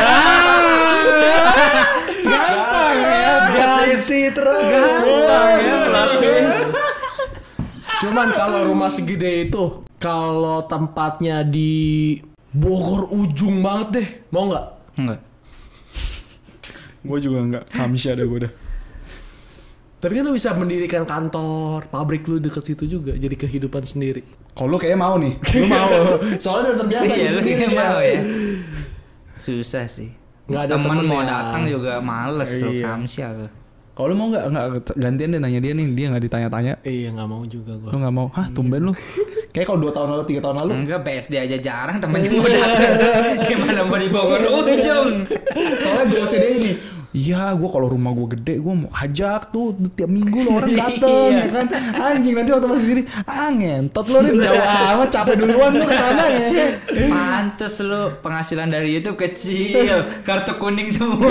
Gampang ya, ganti terus. Gampang ya pelapis. Cuman kalau rumah segede itu, kalau tempatnya di Bogor ujung banget deh, mau nggak? Enggak. Gue juga enggak. Kamsya ada gue dah. Tapi kan lu bisa mendirikan kantor, pabrik lu deket situ juga, jadi kehidupan sendiri. Kalau lu kayaknya mau nih. Lu mau. Soalnya udah terbiasa. Iya, di lu sini kayak dia. mau ya. Susah sih. Nggak ada Temen temennya. mau datang juga males lu, Iya. kamsia lu. Kalau lu mau nggak nggak gantian deh nanya dia nih, dia nggak ditanya-tanya. Iya nggak mau juga Lu gua. nggak mau? Hah, tumben lu. Kayak kalau dua tahun lalu, tiga tahun lalu. Enggak, B S D aja jarang temennya mau datang. Gimana mau di Bogor ujung? Soalnya gue C D ini. Iya, gue kalau rumah gue gede, gue mau ajak tuh tiap minggu lo orang dateng, ya kan? Anjing nanti waktu masuk sini, ah ngentot lo nih jauh amat, capek duluan lo kesana ya. Pantes lu penghasilan dari YouTube kecil, kartu kuning semua.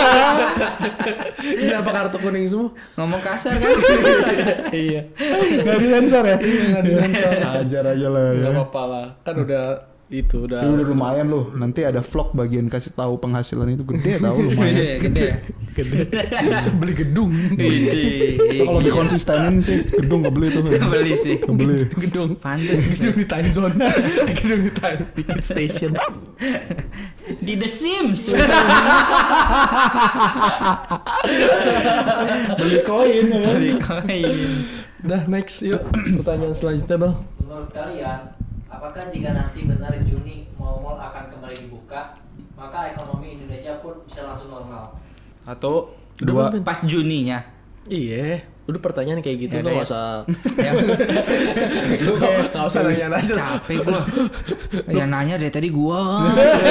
Kenapa kartu kuning semua? Ngomong kasar kan? Iya. Gak disensor ya? Gak disensor. Ajar aja lah ya. Gak apa-apa lah. Kan udah itu udah. Ya udah lumayan loh. Nanti ada vlog bagian kasih tahu penghasilan itu gede tahu lumayan. Gede, gede. Gede. Bisa beli gedung. Gede. Itu kalau dikonsistenin sih gedung gak beli tuh. Beli sih. Gak beli. Gedung. Pantes. Gedung di time zone. Gedung di time di Kid Station. Di The Sims. Beli koin ya kan? Beli koin. Dah next yuk. Pertanyaan selanjutnya Bang. Menurut kalian, apakah jika nanti benar Juni mal-mal akan kembali dibuka, maka ekonomi Indonesia pun bisa langsung normal? Satu, Udah, dua. Bang. Pas Juninya. Iya. Udah pertanyaan kayak gitu Ya lu udah gak ya. usah. Ya, Lu gak usah nanya-nanya. capek gua. Yang nanya dari tadi gua.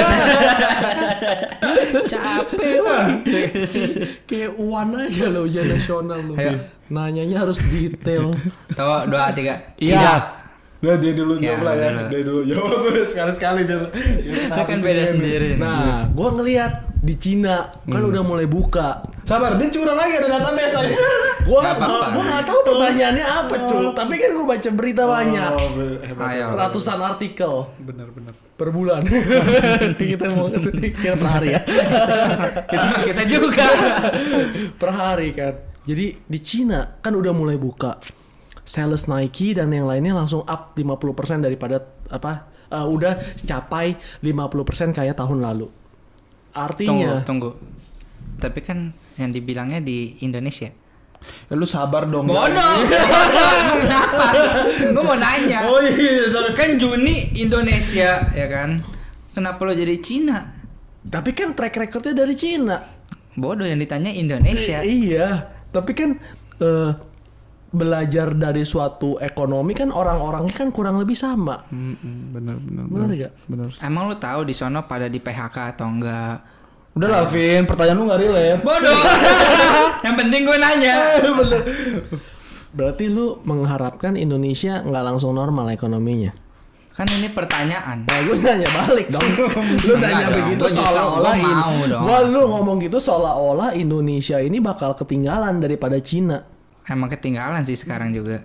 Capek gua. Kayak uan aja lo ujian nasional lo. Ayo. Nanyanya harus detail. Tahu dua tiga. Iya. Udah dia dulu Ya, jawab lah ya. dulu. Dia dulu jawab sekali-sekali biar. Itu kan beda sendiri. Nah, gua ngelihat di Cina kan udah mulai buka. Sabar, dia curang lagi ada database aja. Gua Nggak apa-apa. gua nggak tahu pertanyaannya apa, cuy. Tapi kan gua baca berita banyak. Oh, be- hebat. Ayo. Ratusan artikel Bener-bener. per bulan. Kita mau kira per hari ya. Itu mah kita juga. Per hari kan. Jadi di Cina kan udah mulai buka. Sales Nike dan yang lainnya langsung up lima puluh persen daripada apa uh, udah capai lima puluh persen kayak tahun lalu. Artinya Tunggu, tunggu. Tapi kan yang dibilangnya di Indonesia. Ya, lu sabar dong. Bodoh. Kenapa? Gue mau nanya. Oh iya, sorry. Kan Juni Indonesia ya kan. Kenapa lo jadi Cina? tapi kan track recordnya dari Cina. Bodoh yang ditanya Indonesia. I- iya, tapi kan uh, belajar dari suatu ekonomi kan orang-orangnya kan kurang lebih sama. Mm-mm, bener bener. Bener gak? Bener. Emang lu tahu di sono pada di P H K atau enggak? Udah lah, Vin, pertanyaan lu nggak relate. Bodoh. Yang penting gue nanya. Bener. Berarti lu mengharapkan Indonesia nggak langsung normal ekonominya? Kan ini pertanyaan. Nah, gue nanya balik dong. Lu Enggak nanya dong, begitu gua justru seolah-olah gua ini. mau dong Gua lu langsung. ngomong gitu seolah-olah Indonesia ini bakal ketinggalan daripada Cina. Emang ketinggalan sih sekarang juga.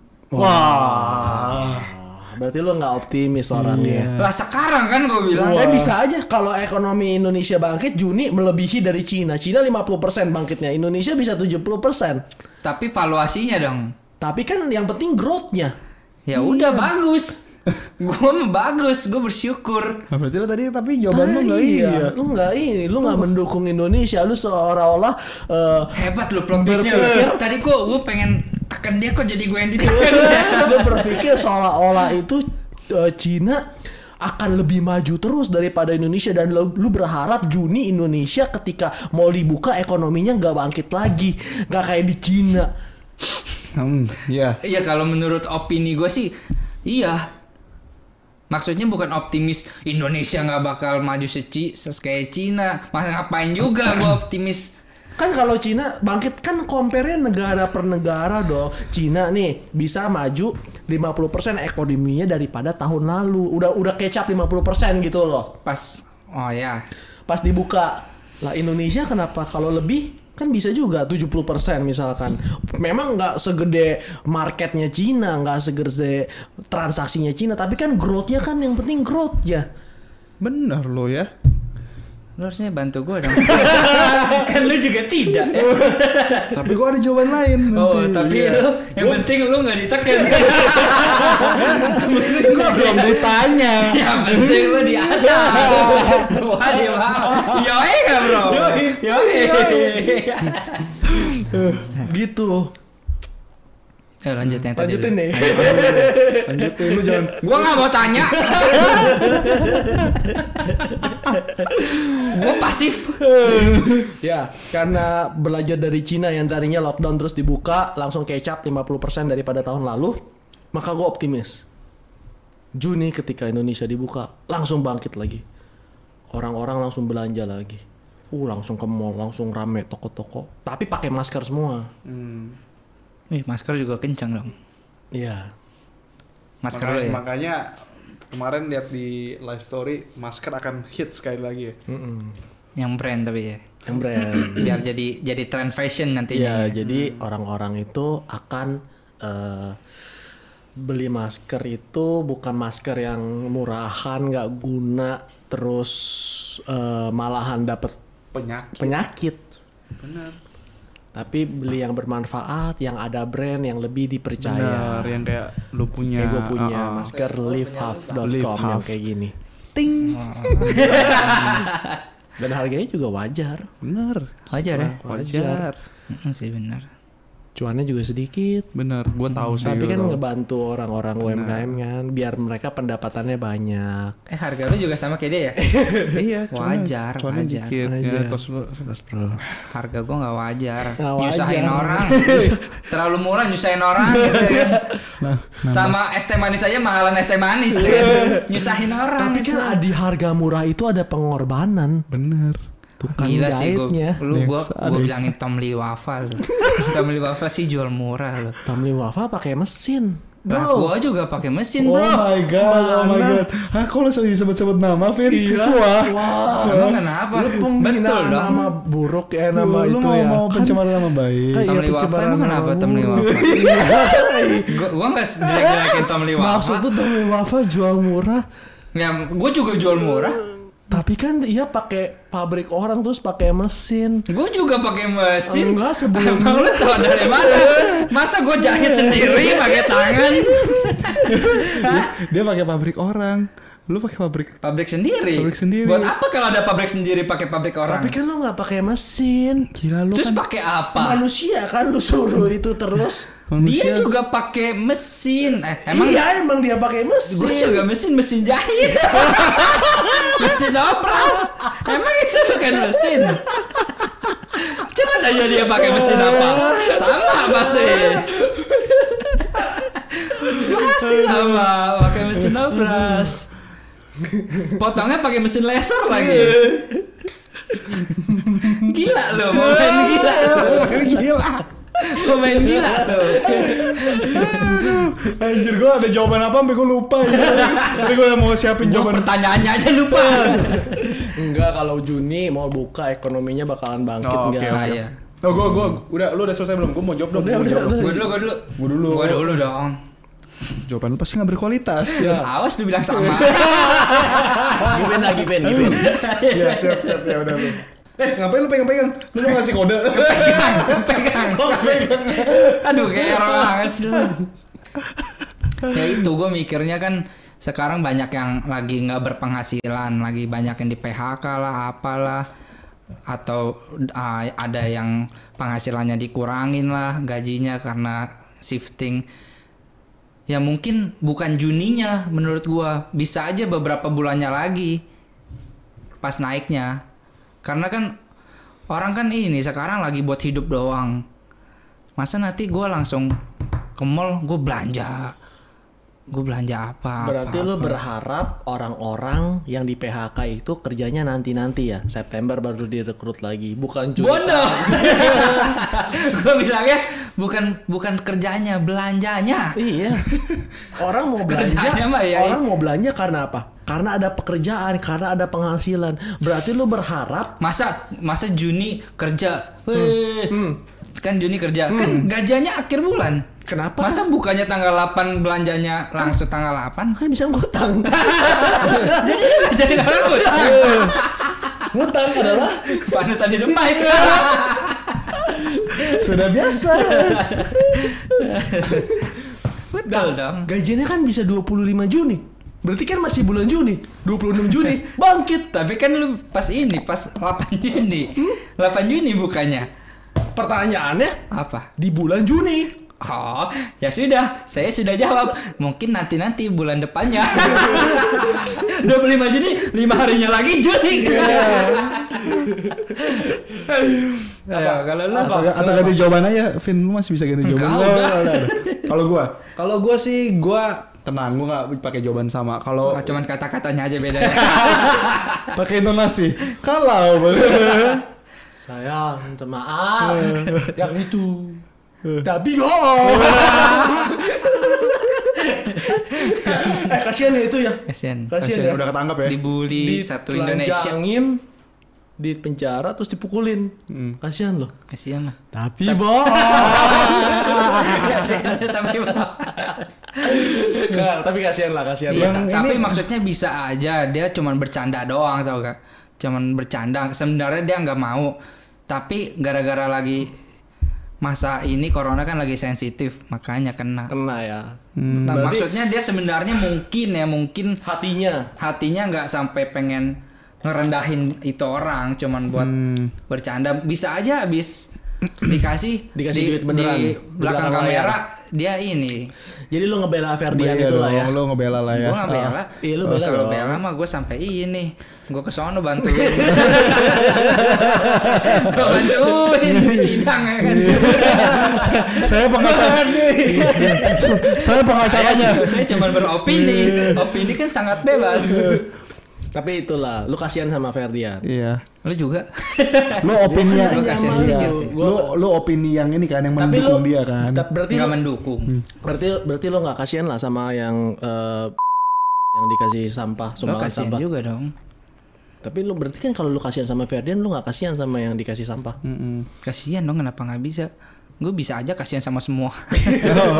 Wah. Berarti lu nggak optimis orangnya. Lah sekarang kan gue bilang. Eh bisa aja kalau ekonomi Indonesia bangkit Juni melebihi dari Cina. Cina lima puluh persen bangkitnya, Indonesia bisa tujuh puluh persen. Tapi valuasinya dong. Tapi kan yang penting growth-nya. Ya udah bagus. Gue mah bagus, gue bersyukur. Nah, berarti lu tadi tapi jawaban lu nggak iya. iya. Lu nggak ini, lu nggak mendukung Indonesia, lu seolah-olah eh, Hebat lu plot twistnya. Berpikir- Tadi kok gue pengen tekan dia kok jadi gue yang ditekan. lu berpikir seolah-olah itu eh, Cina akan lebih maju terus daripada Indonesia dan lu, lu berharap Juni Indonesia ketika mau dibuka ekonominya nggak bangkit lagi, nggak kayak di Cina. Hmm, iya. Iya kalau menurut opini gue sih iya. Maksudnya bukan optimis Indonesia nggak bakal maju seci ses kayak Cina. Mas ngapain juga gue optimis. Kan kalau Cina bangkit kan compare-nya negara per negara dong. Cina nih bisa maju lima puluh persen ekonominya daripada tahun lalu. Udah udah kecap lima puluh persen gitu loh. Pas oh ya. Pas dibuka. Lah Indonesia kenapa kalau lebih kan bisa juga tujuh puluh persen misalkan. Memang nggak segede marketnya Cina, nggak segede transaksinya Cina, tapi kan growth-nya kan yang penting growth ya. Bener lo ya. Lu harusnya bantu gue dong. Kan lu juga tidak ya. Tapi gua ada jawaban lain Oh, nanti. tapi Iya. lu yang penting lu nggak ditekan. Gua belum ditanya. Yang penting lu di atas. Wah, di bawah. Yoi enggak, Bro? Yoi. Gitu. Eh, lanjut yang tadi. Lanjutin dulu. nih. Lanjutin lu jangan. Gua nggak mau tanya. Gua pasif. Ya, karena belajar dari Cina yang tadinya lockdown terus dibuka, langsung kecap lima puluh persen daripada tahun lalu, maka gue optimis. Juni ketika Indonesia dibuka, langsung bangkit lagi. Orang-orang langsung belanja lagi. Uh, langsung ke mall, langsung rame toko-toko. Tapi pakai masker semua. Ih, masker juga kencang dong. Iya. Masker Makanya, lu ya. makanya kemarin lihat di live story masker akan hit sekali lagi ya. Mm-mm. Yang brand tapi ya. Yang brand. Biar jadi jadi trend fashion Iya, nantinya. ya. jadi orang-orang itu akan eh, beli masker itu bukan masker yang murahan, nggak guna, terus eh, malahan dapat Penyakit. penyakit. Bener. Tapi beli yang bermanfaat, yang ada brand, yang lebih dipercaya. Bener, yang kayak lu punya. Kayak gue punya uh-uh. masker live half dot Live com yang Half. kayak gini. Ting. Dan harganya juga wajar. Bener. Wajar ya. Wajar. Mm, sih benar. Cuannya juga sedikit. Bener, gua tahu sih. Tapi kan gua tahu. ngebantu orang-orang U M K M kan, biar mereka pendapatannya banyak. Eh harga lu juga sama kayak dia ya? Iya, cuannya- Wajar, cuannya wajar. dikit. Ya, Wajar. terus lu Mas bro. Harga gua nggak wajar. Nggak Nyusahin wajar. orang. Terlalu murah nyusahin orang gitu kan. Nah, Sama es teh manis aja mahalan es teh manis kan. Nyusahin orang. Tapi itu. kan di harga murah itu ada pengorbanan. bener. Bukan Gila sih gua, jahitnya. lu gua, Neksa, gua neksa. bilangin Tom Lee Wafa lu. Tom Lee Wafa sih jual murah lu. Tamli Wafa pakai mesin. Lah, Bro. gua juga pakai mesin, Oh bro. my god, oh my Mana? god. Hah, kok langsung disebut-sebut nama, Vin? Iya. Wah. Wah. Emang kenapa? Lu Betul pembinaan dong. nama buruk ya nama lu itu mau, ya. mau Kan- pencemaran nama baik. kan Tom iya, Lee Wafa pencemaran emang nama kenapa Tom Lee buruk. Wafa? Iya. Gua gua enggak jelek-jelekin Tom Lee Wafa. Maksud tuh Tom Lee Wafa jual murah, Ya, gua juga jual murah. tapi kan dia pakai pabrik orang terus pakai mesin. Gue juga pakai mesin. Enggak, sebelum- Emang lu tau dari mana? Masa gue jahit sendiri pakai tangan? Dia pakai pabrik orang. Lu pakai pabrik. Pabrik sendiri. Pabrik sendiri. Buat apa kalau ada pabrik sendiri pakai pabrik orang? Tapi kan lo nggak pakai mesin. Gila lu Terus kan pakai apa? Manusia kan lu suruh itu terus. Dia manusia. juga pakai mesin. Eh, emang iya emang dia pakai mesin. gue juga mesin mesin jahit. Mesin opras. Emang itu bukan mesin. Coba tanya dia pakai mesin apa? Sama pasti. Pasti sama pakai mesin opras. Potongnya pakai mesin laser lagi. Gila lo, mau main gila lo. Gila. Mau main gila lo. Anjir, gue ada jawaban apa sampai gue lupa ya. Tadi gue udah mau siapin Gua jawaban. pertanyaannya aja lupa. Enggak, kalau Juni mau buka ekonominya bakalan bangkit Oh, oke, enggak? Ah, iya. Oh, gue gue udah lu udah selesai belum? Gue mau jawab dong. Udah, Gua mau udah, jawab dong. Gue dulu, gue dulu. Gua dulu. Gue dulu dong. Jawaban lu pasti nggak berkualitas ya. Awas lu bilang sama. Given lah, given, given. Iya, siap siap ya udah lu. Eh, ngapain lu pegang-pegang? Lu mau ngasih kode? Pegang. Aduh, kayak orang banget sih lu. Ya itu gue mikirnya kan sekarang banyak yang lagi nggak berpenghasilan, lagi banyak yang di P H K lah, apalah, atau uh, ada yang penghasilannya dikurangin lah gajinya karena shifting. Ya mungkin bukan Juninya menurut gua, bisa aja beberapa bulannya lagi pas naiknya. Karena kan orang kan ini sekarang lagi buat hidup doang. Masa nanti gua langsung ke mall gua belanja. Gue belanja apa? Berarti apa, lu apa. berharap orang-orang yang di P H K itu kerjanya nanti-nanti ya, September baru direkrut lagi, bukan Juni. Bodoh. Gue bilangnya bukan bukan kerjanya, belanjanya. Iya. Orang mau belanja, Kerjanya mah ya. orang mau belanja karena apa? Karena ada pekerjaan, karena ada penghasilan. Berarti lu berharap Masa masa Juni kerja. Weh. Kan Juni kerja. Kan gajinya akhir bulan. kenapa? Masa bukannya tanggal delapan belanjanya langsung tanggal delapan? Kan bisa ngutang. Jadi nggak jadi orang ngutang. Ngutang adalah Panutan di mic. sudah biasa. Betul dong. Gajinya kan bisa dua puluh lima Juni. Berarti kan masih bulan Juni. dua puluh enam Juni bangkit. Tapi kan lu pas ini pas delapan Juni. delapan Juni bukannya. Pertanyaannya Apa? di bulan Juni. Oh, ya sudah, saya sudah jawab. Mungkin nanti-nanti bulan depannya. dua puluh lima Juni, lima harinya lagi Juni. Ayo, kalau lu Atau, atau ganti jawaban aja, Vin, lu masih bisa ganti jawaban. Enggak, Oh, udah. udah, udah. Kalau gua, kalau gua sih gua tenang, gua nggak pakai jawaban sama. Kalau Oh, cuman kata-katanya aja bedanya. pakai intonasi, kalau Sayang, minta maaf. Yang itu. Tapi bohong. eh kasihan ya itu ya. Kasian. Kasihan ya. udah ketangkap ya. Dibully satu Indonesia. Ditelanjangin, di penjara terus dipukulin. Hmm. Kasihan loh. Kasian lah. Tapi bohong. Kasian tapi Nah, tapi kasihan lah, kasihan. Iya, lah. ta- tapi maksudnya bisa aja dia cuman bercanda doang tau gak? Cuman bercanda. Sebenarnya dia nggak mau. Tapi gara-gara lagi masa ini corona kan lagi sensitif, makanya kena. Kena ya. Nah, Berarti- maksudnya dia sebenarnya mungkin ya mungkin Hatinya. hatinya nggak sampai pengen ngerendahin itu orang, cuman buat Hmm. bercanda. Bisa aja habis dikasih Dikasih di, duit beneran. di Di belakang belakang layar. kamera dia ini. Jadi lu ngebela Ferdian Iya itu lah dong, ya. Lu ngebela lah ya. Gue nggak bela. Oh, iya, lu bela Kalau dong. bela mah gue sampai ini. Gue ke sono bantuin. Gue bantuin di sidang ya kan. Saya pengacara. Saya pengacaranya. Saya, saya cuma beropini. Opini kan sangat bebas. Tapi itulah, lu kasihan sama Ferdian. Iya. Lu juga. Lu opini Gua yang kan kasihan nyaman sedikit. tuh. Gua- lu lu opini yang ini kan yang Tapi mendukung lu- dia kan. Ta- Berarti Nggak lu, mendukung. berarti berarti lu nggak kasihan lah sama yang eh, yang dikasih sampah, Lu sumbangan kasihan sampah. juga dong. Tapi lu berarti kan kalau lu kasihan sama Ferdian, lu nggak kasihan sama yang dikasih sampah. Mm-mm. Kasihan dong, kenapa nggak bisa? Gue bisa aja kasihan sama semua. Oh,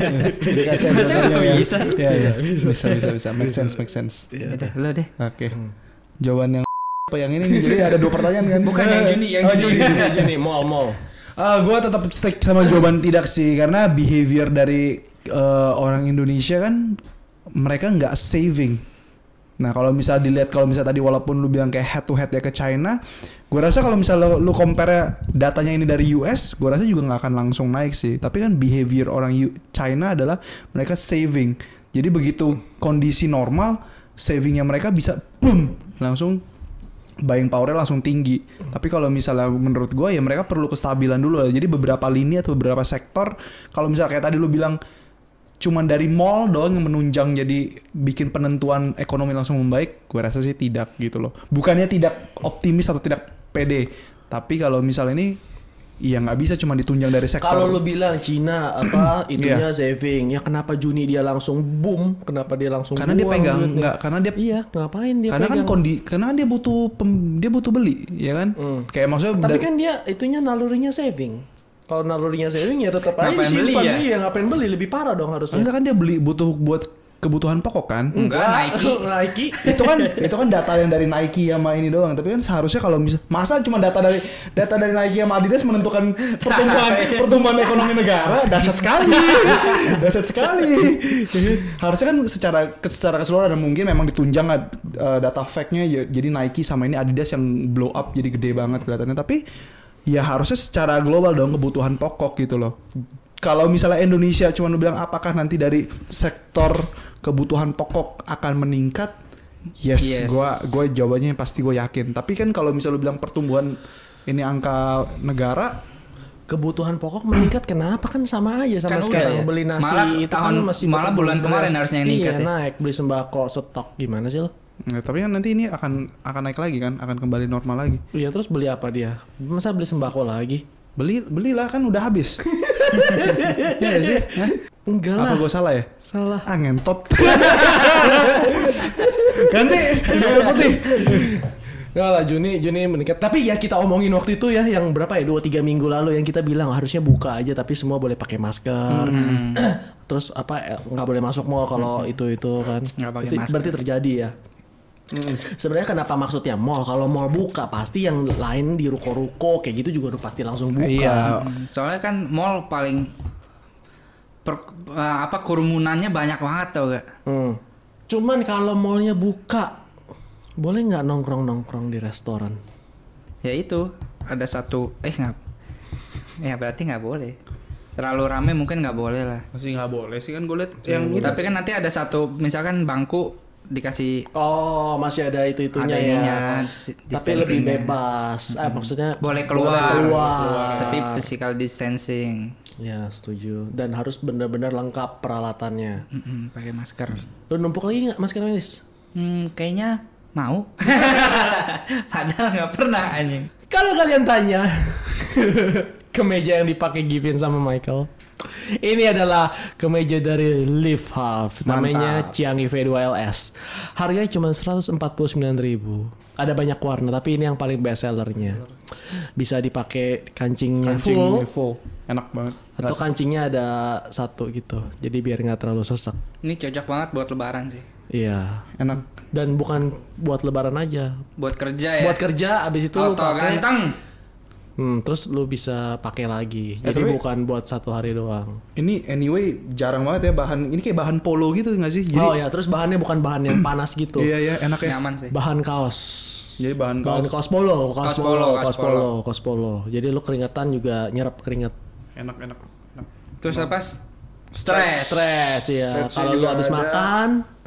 dia kasihan Masa sama nggak dia, ya. bisa? Iya, iya. Bisa bisa bisa make sense make sense. Ya udah, lu deh. Oke. Jawaban yang apa yang ini nih? Jadi ada dua pertanyaan kan? Bukan yang Juni, yang Oh, Juni. Gini, gini, mall, mall. Ah, gue tetap stick sama jawaban tidak sih, karena behavior dari eh, orang Indonesia kan mereka nggak saving. Nah kalau misal dilihat, kalau misal tadi walaupun lu bilang kayak head to head ya ke China, gue rasa kalau misal lu, lu compare datanya ini dari U S, gue rasa juga nggak akan langsung naik sih. Tapi kan behavior orang U- China adalah mereka saving. Jadi begitu kondisi normal, savingnya mereka bisa boom langsung buying powernya langsung tinggi. Tapi kalau misalnya menurut gue ya mereka perlu kestabilan dulu lah. Jadi beberapa lini atau beberapa sektor, kalau misalnya kayak tadi lu bilang cuman dari mall doang yang menunjang jadi bikin penentuan ekonomi langsung membaik, gue rasa sih tidak gitu loh. Bukannya tidak optimis atau tidak pede, tapi kalau misalnya ini iya nggak bisa cuma ditunjang dari sektor. Kalau lu bilang Cina apa itunya Iya. saving, ya kenapa Juni dia langsung boom? Kenapa dia langsung karena dia buang pegang duitnya? nggak karena dia Iya, ngapain dia karena pegang? kan kondi karena dia butuh pem- dia butuh beli ya kan. Hmm. Kayak maksudnya Tapi dari- kan dia itunya nalurinya saving. Kalau nalurinya saving ya tetap aja Ngapain beli disimpan. ya? Iya, ngapain beli? Lebih parah dong harusnya. enggak kan dia beli butuh buat kebutuhan pokok kan. Enggak, Nike. Nike. itu kan itu kan data yang dari Nike sama ini doang, tapi kan seharusnya kalau bisa masa cuma data dari data dari Nike sama Adidas menentukan pertumbuhan pertumbuhan ekonomi negara, dahsyat sekali dahsyat sekali. Harusnya kan secara secara keseluruhan, dan mungkin memang ditunjang uh, data fact-nya ya, jadi Nike sama ini Adidas yang blow up jadi gede banget kelihatannya, tapi ya harusnya secara global dong kebutuhan pokok gitu loh. Kalau misalnya Indonesia cuma bilang apakah nanti dari sektor kebutuhan pokok akan meningkat? Yes, Yes. gua gua jawabannya pasti gue yakin. Tapi kan kalau misalnya lu bilang pertumbuhan ini angka negara, Kebutuhan pokok meningkat kenapa? Kan sama aja sama Kan udah sekarang ya. beli nasi Malah itu tahun- kan masih malah pakai bulan beras. kemarin harusnya yang ningkat iya, ya. naik beli sembako stok gimana sih lo? ya, tapi kan nanti ini akan akan naik lagi kan, akan kembali normal lagi. Iya terus beli apa dia? Masa beli sembako lagi? Beli belilah kan udah habis. Iya nggak sih? Hah? Enggak Apa lah. gue salah ya? Salah. Ah ngentot. Ganti air putih. Enggak lah Juni Juni meningkat. Tapi ya kita omongin waktu itu ya yang berapa ya dua tiga minggu lalu yang kita bilang harusnya buka aja tapi semua boleh pakai masker. Terus apa eh, nggak boleh masuk mall kalau itu itu kan. Nggak pakai Berarti- masker. Berarti terjadi ya. Sebenarnya kenapa maksudnya mall? Kalau mall buka pasti yang lain di ruko-ruko kayak gitu juga udah pasti langsung buka. Iya. Soalnya kan mall paling per- eh, apa kerumunannya banyak banget tau gak? Hmm. Cuman kalau mallnya buka, boleh nggak nongkrong-nongkrong di restoran? Ya itu ada satu eh nggak? Ya berarti nggak boleh. Terlalu rame mungkin nggak boleh lah. Masih nggak boleh sih kan gue lihat yang itu. Tapi kan nanti ada satu misalkan bangku dikasih Oh, masih ada itu itunya Ada ya. ininya, dis- Tapi lebih distancingnya. bebas. Eh, maksudnya boleh keluar, boleh keluar. tapi physical distancing. Ya setuju. Dan harus benar-benar lengkap peralatannya. Mm-mm, pakai masker. Lu numpuk lagi nggak masker medis? Hmm, kayaknya mau. Padahal nggak pernah anjing. Kalau kalian tanya kemeja yang dipakai Givin sama Michael, ini adalah kemeja dari Live Half, namanya Cianggi V dua L S. Harganya cuma seratus empat puluh sembilan ribu. Ada banyak warna, tapi ini yang paling best sellernya. Bisa dipakai kancingnya Kancing full, full. Enak banget. atau kancingnya ada satu gitu. Jadi biar nggak terlalu sesak. Ini cocok banget buat lebaran sih. Iya. Enak. Dan bukan buat lebaran aja. Buat kerja ya. Buat kerja, abis itu lu Auto pakai. ganteng. Hmm, terus lu bisa pakai lagi. Eh, Jadi tapi- bukan buat satu hari doang. Ini anyway jarang banget ya bahan. Ini kayak bahan polo gitu nggak sih? Jadi Oh ya, terus bahannya bukan bahan yang panas gitu. iya iya enak ya. Nyaman sih. Bahan kaos. Jadi bahan Bahan kaos kaos polo, kaos Kaos polo, polo, kaos kaos polo, kaos polo. Jadi lu keringetan juga nyerap keringet. enak enak. enak. Terus apa? Stress. Stres ya. Stretch-nya Kalau lu juga habis ada. makan,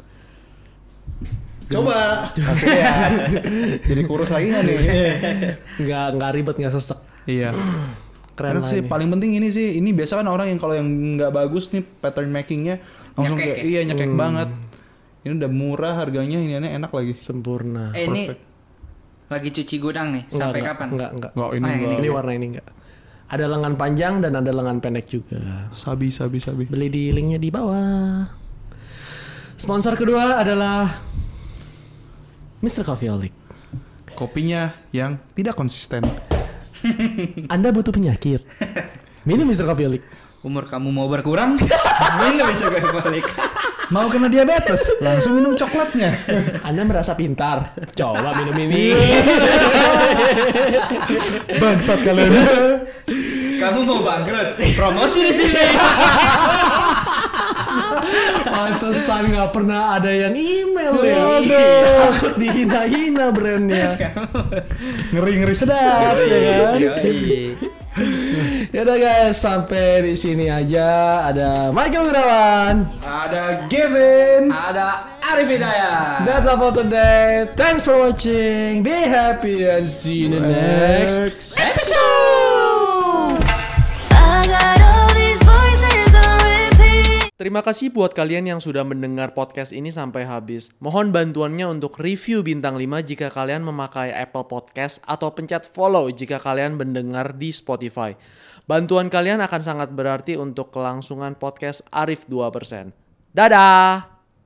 Coba. Maksudnya ya. Jadi kurus lagi nggak nih? nggak nggak ribet, nggak sesek. Iya. Keren Enak lah sih. ini. Paling penting ini sih. Ini biasa kan orang yang kalau yang nggak bagus nih pattern makingnya langsung Nyekek kayak ya? iya nyekek banget. Ini udah murah harganya, ini enak lagi. Sempurna. Eh ini Perfect. lagi cuci gudang nih. Enggak, Sampai enggak, kapan? Enggak, enggak. Enggak, ini Oh, yang enggak. Ini warna ini enggak. Ada lengan panjang dan ada lengan pendek juga. Sabi, sabi, sabi. Beli di linknya di bawah. Sponsor kedua adalah mister Coffeeholic. Kopinya yang tidak konsisten. Anda butuh penyakit. Minum mister Coffeeholic. Umur kamu mau berkurang? Minum bisa gue balik. Mau kena diabetes? Langsung minum coklatnya. Anda merasa pintar? Coba minum ini. Bangsat kalian. Kamu mau bangkrut? Promosi di sini. Pantesan nggak pernah ada yang email ya. Takut dihina-hina brandnya. Ngeri-ngeri sedap ya kan? Yoi. Yaudah guys, sampai di sini aja. Ada Michael Wirawan. Ada Gavin. Ada Arif Hidayat. That's all for today. Thanks for watching. Be happy and see you in the next episode. I got all these voices on repeat. Terima kasih buat kalian yang sudah mendengar podcast ini sampai habis. Mohon bantuannya untuk review bintang lima jika kalian memakai Apple Podcast atau pencet follow jika kalian mendengar di Spotify. Bantuan kalian akan sangat berarti untuk kelangsungan podcast Arif dua persen. Dadah!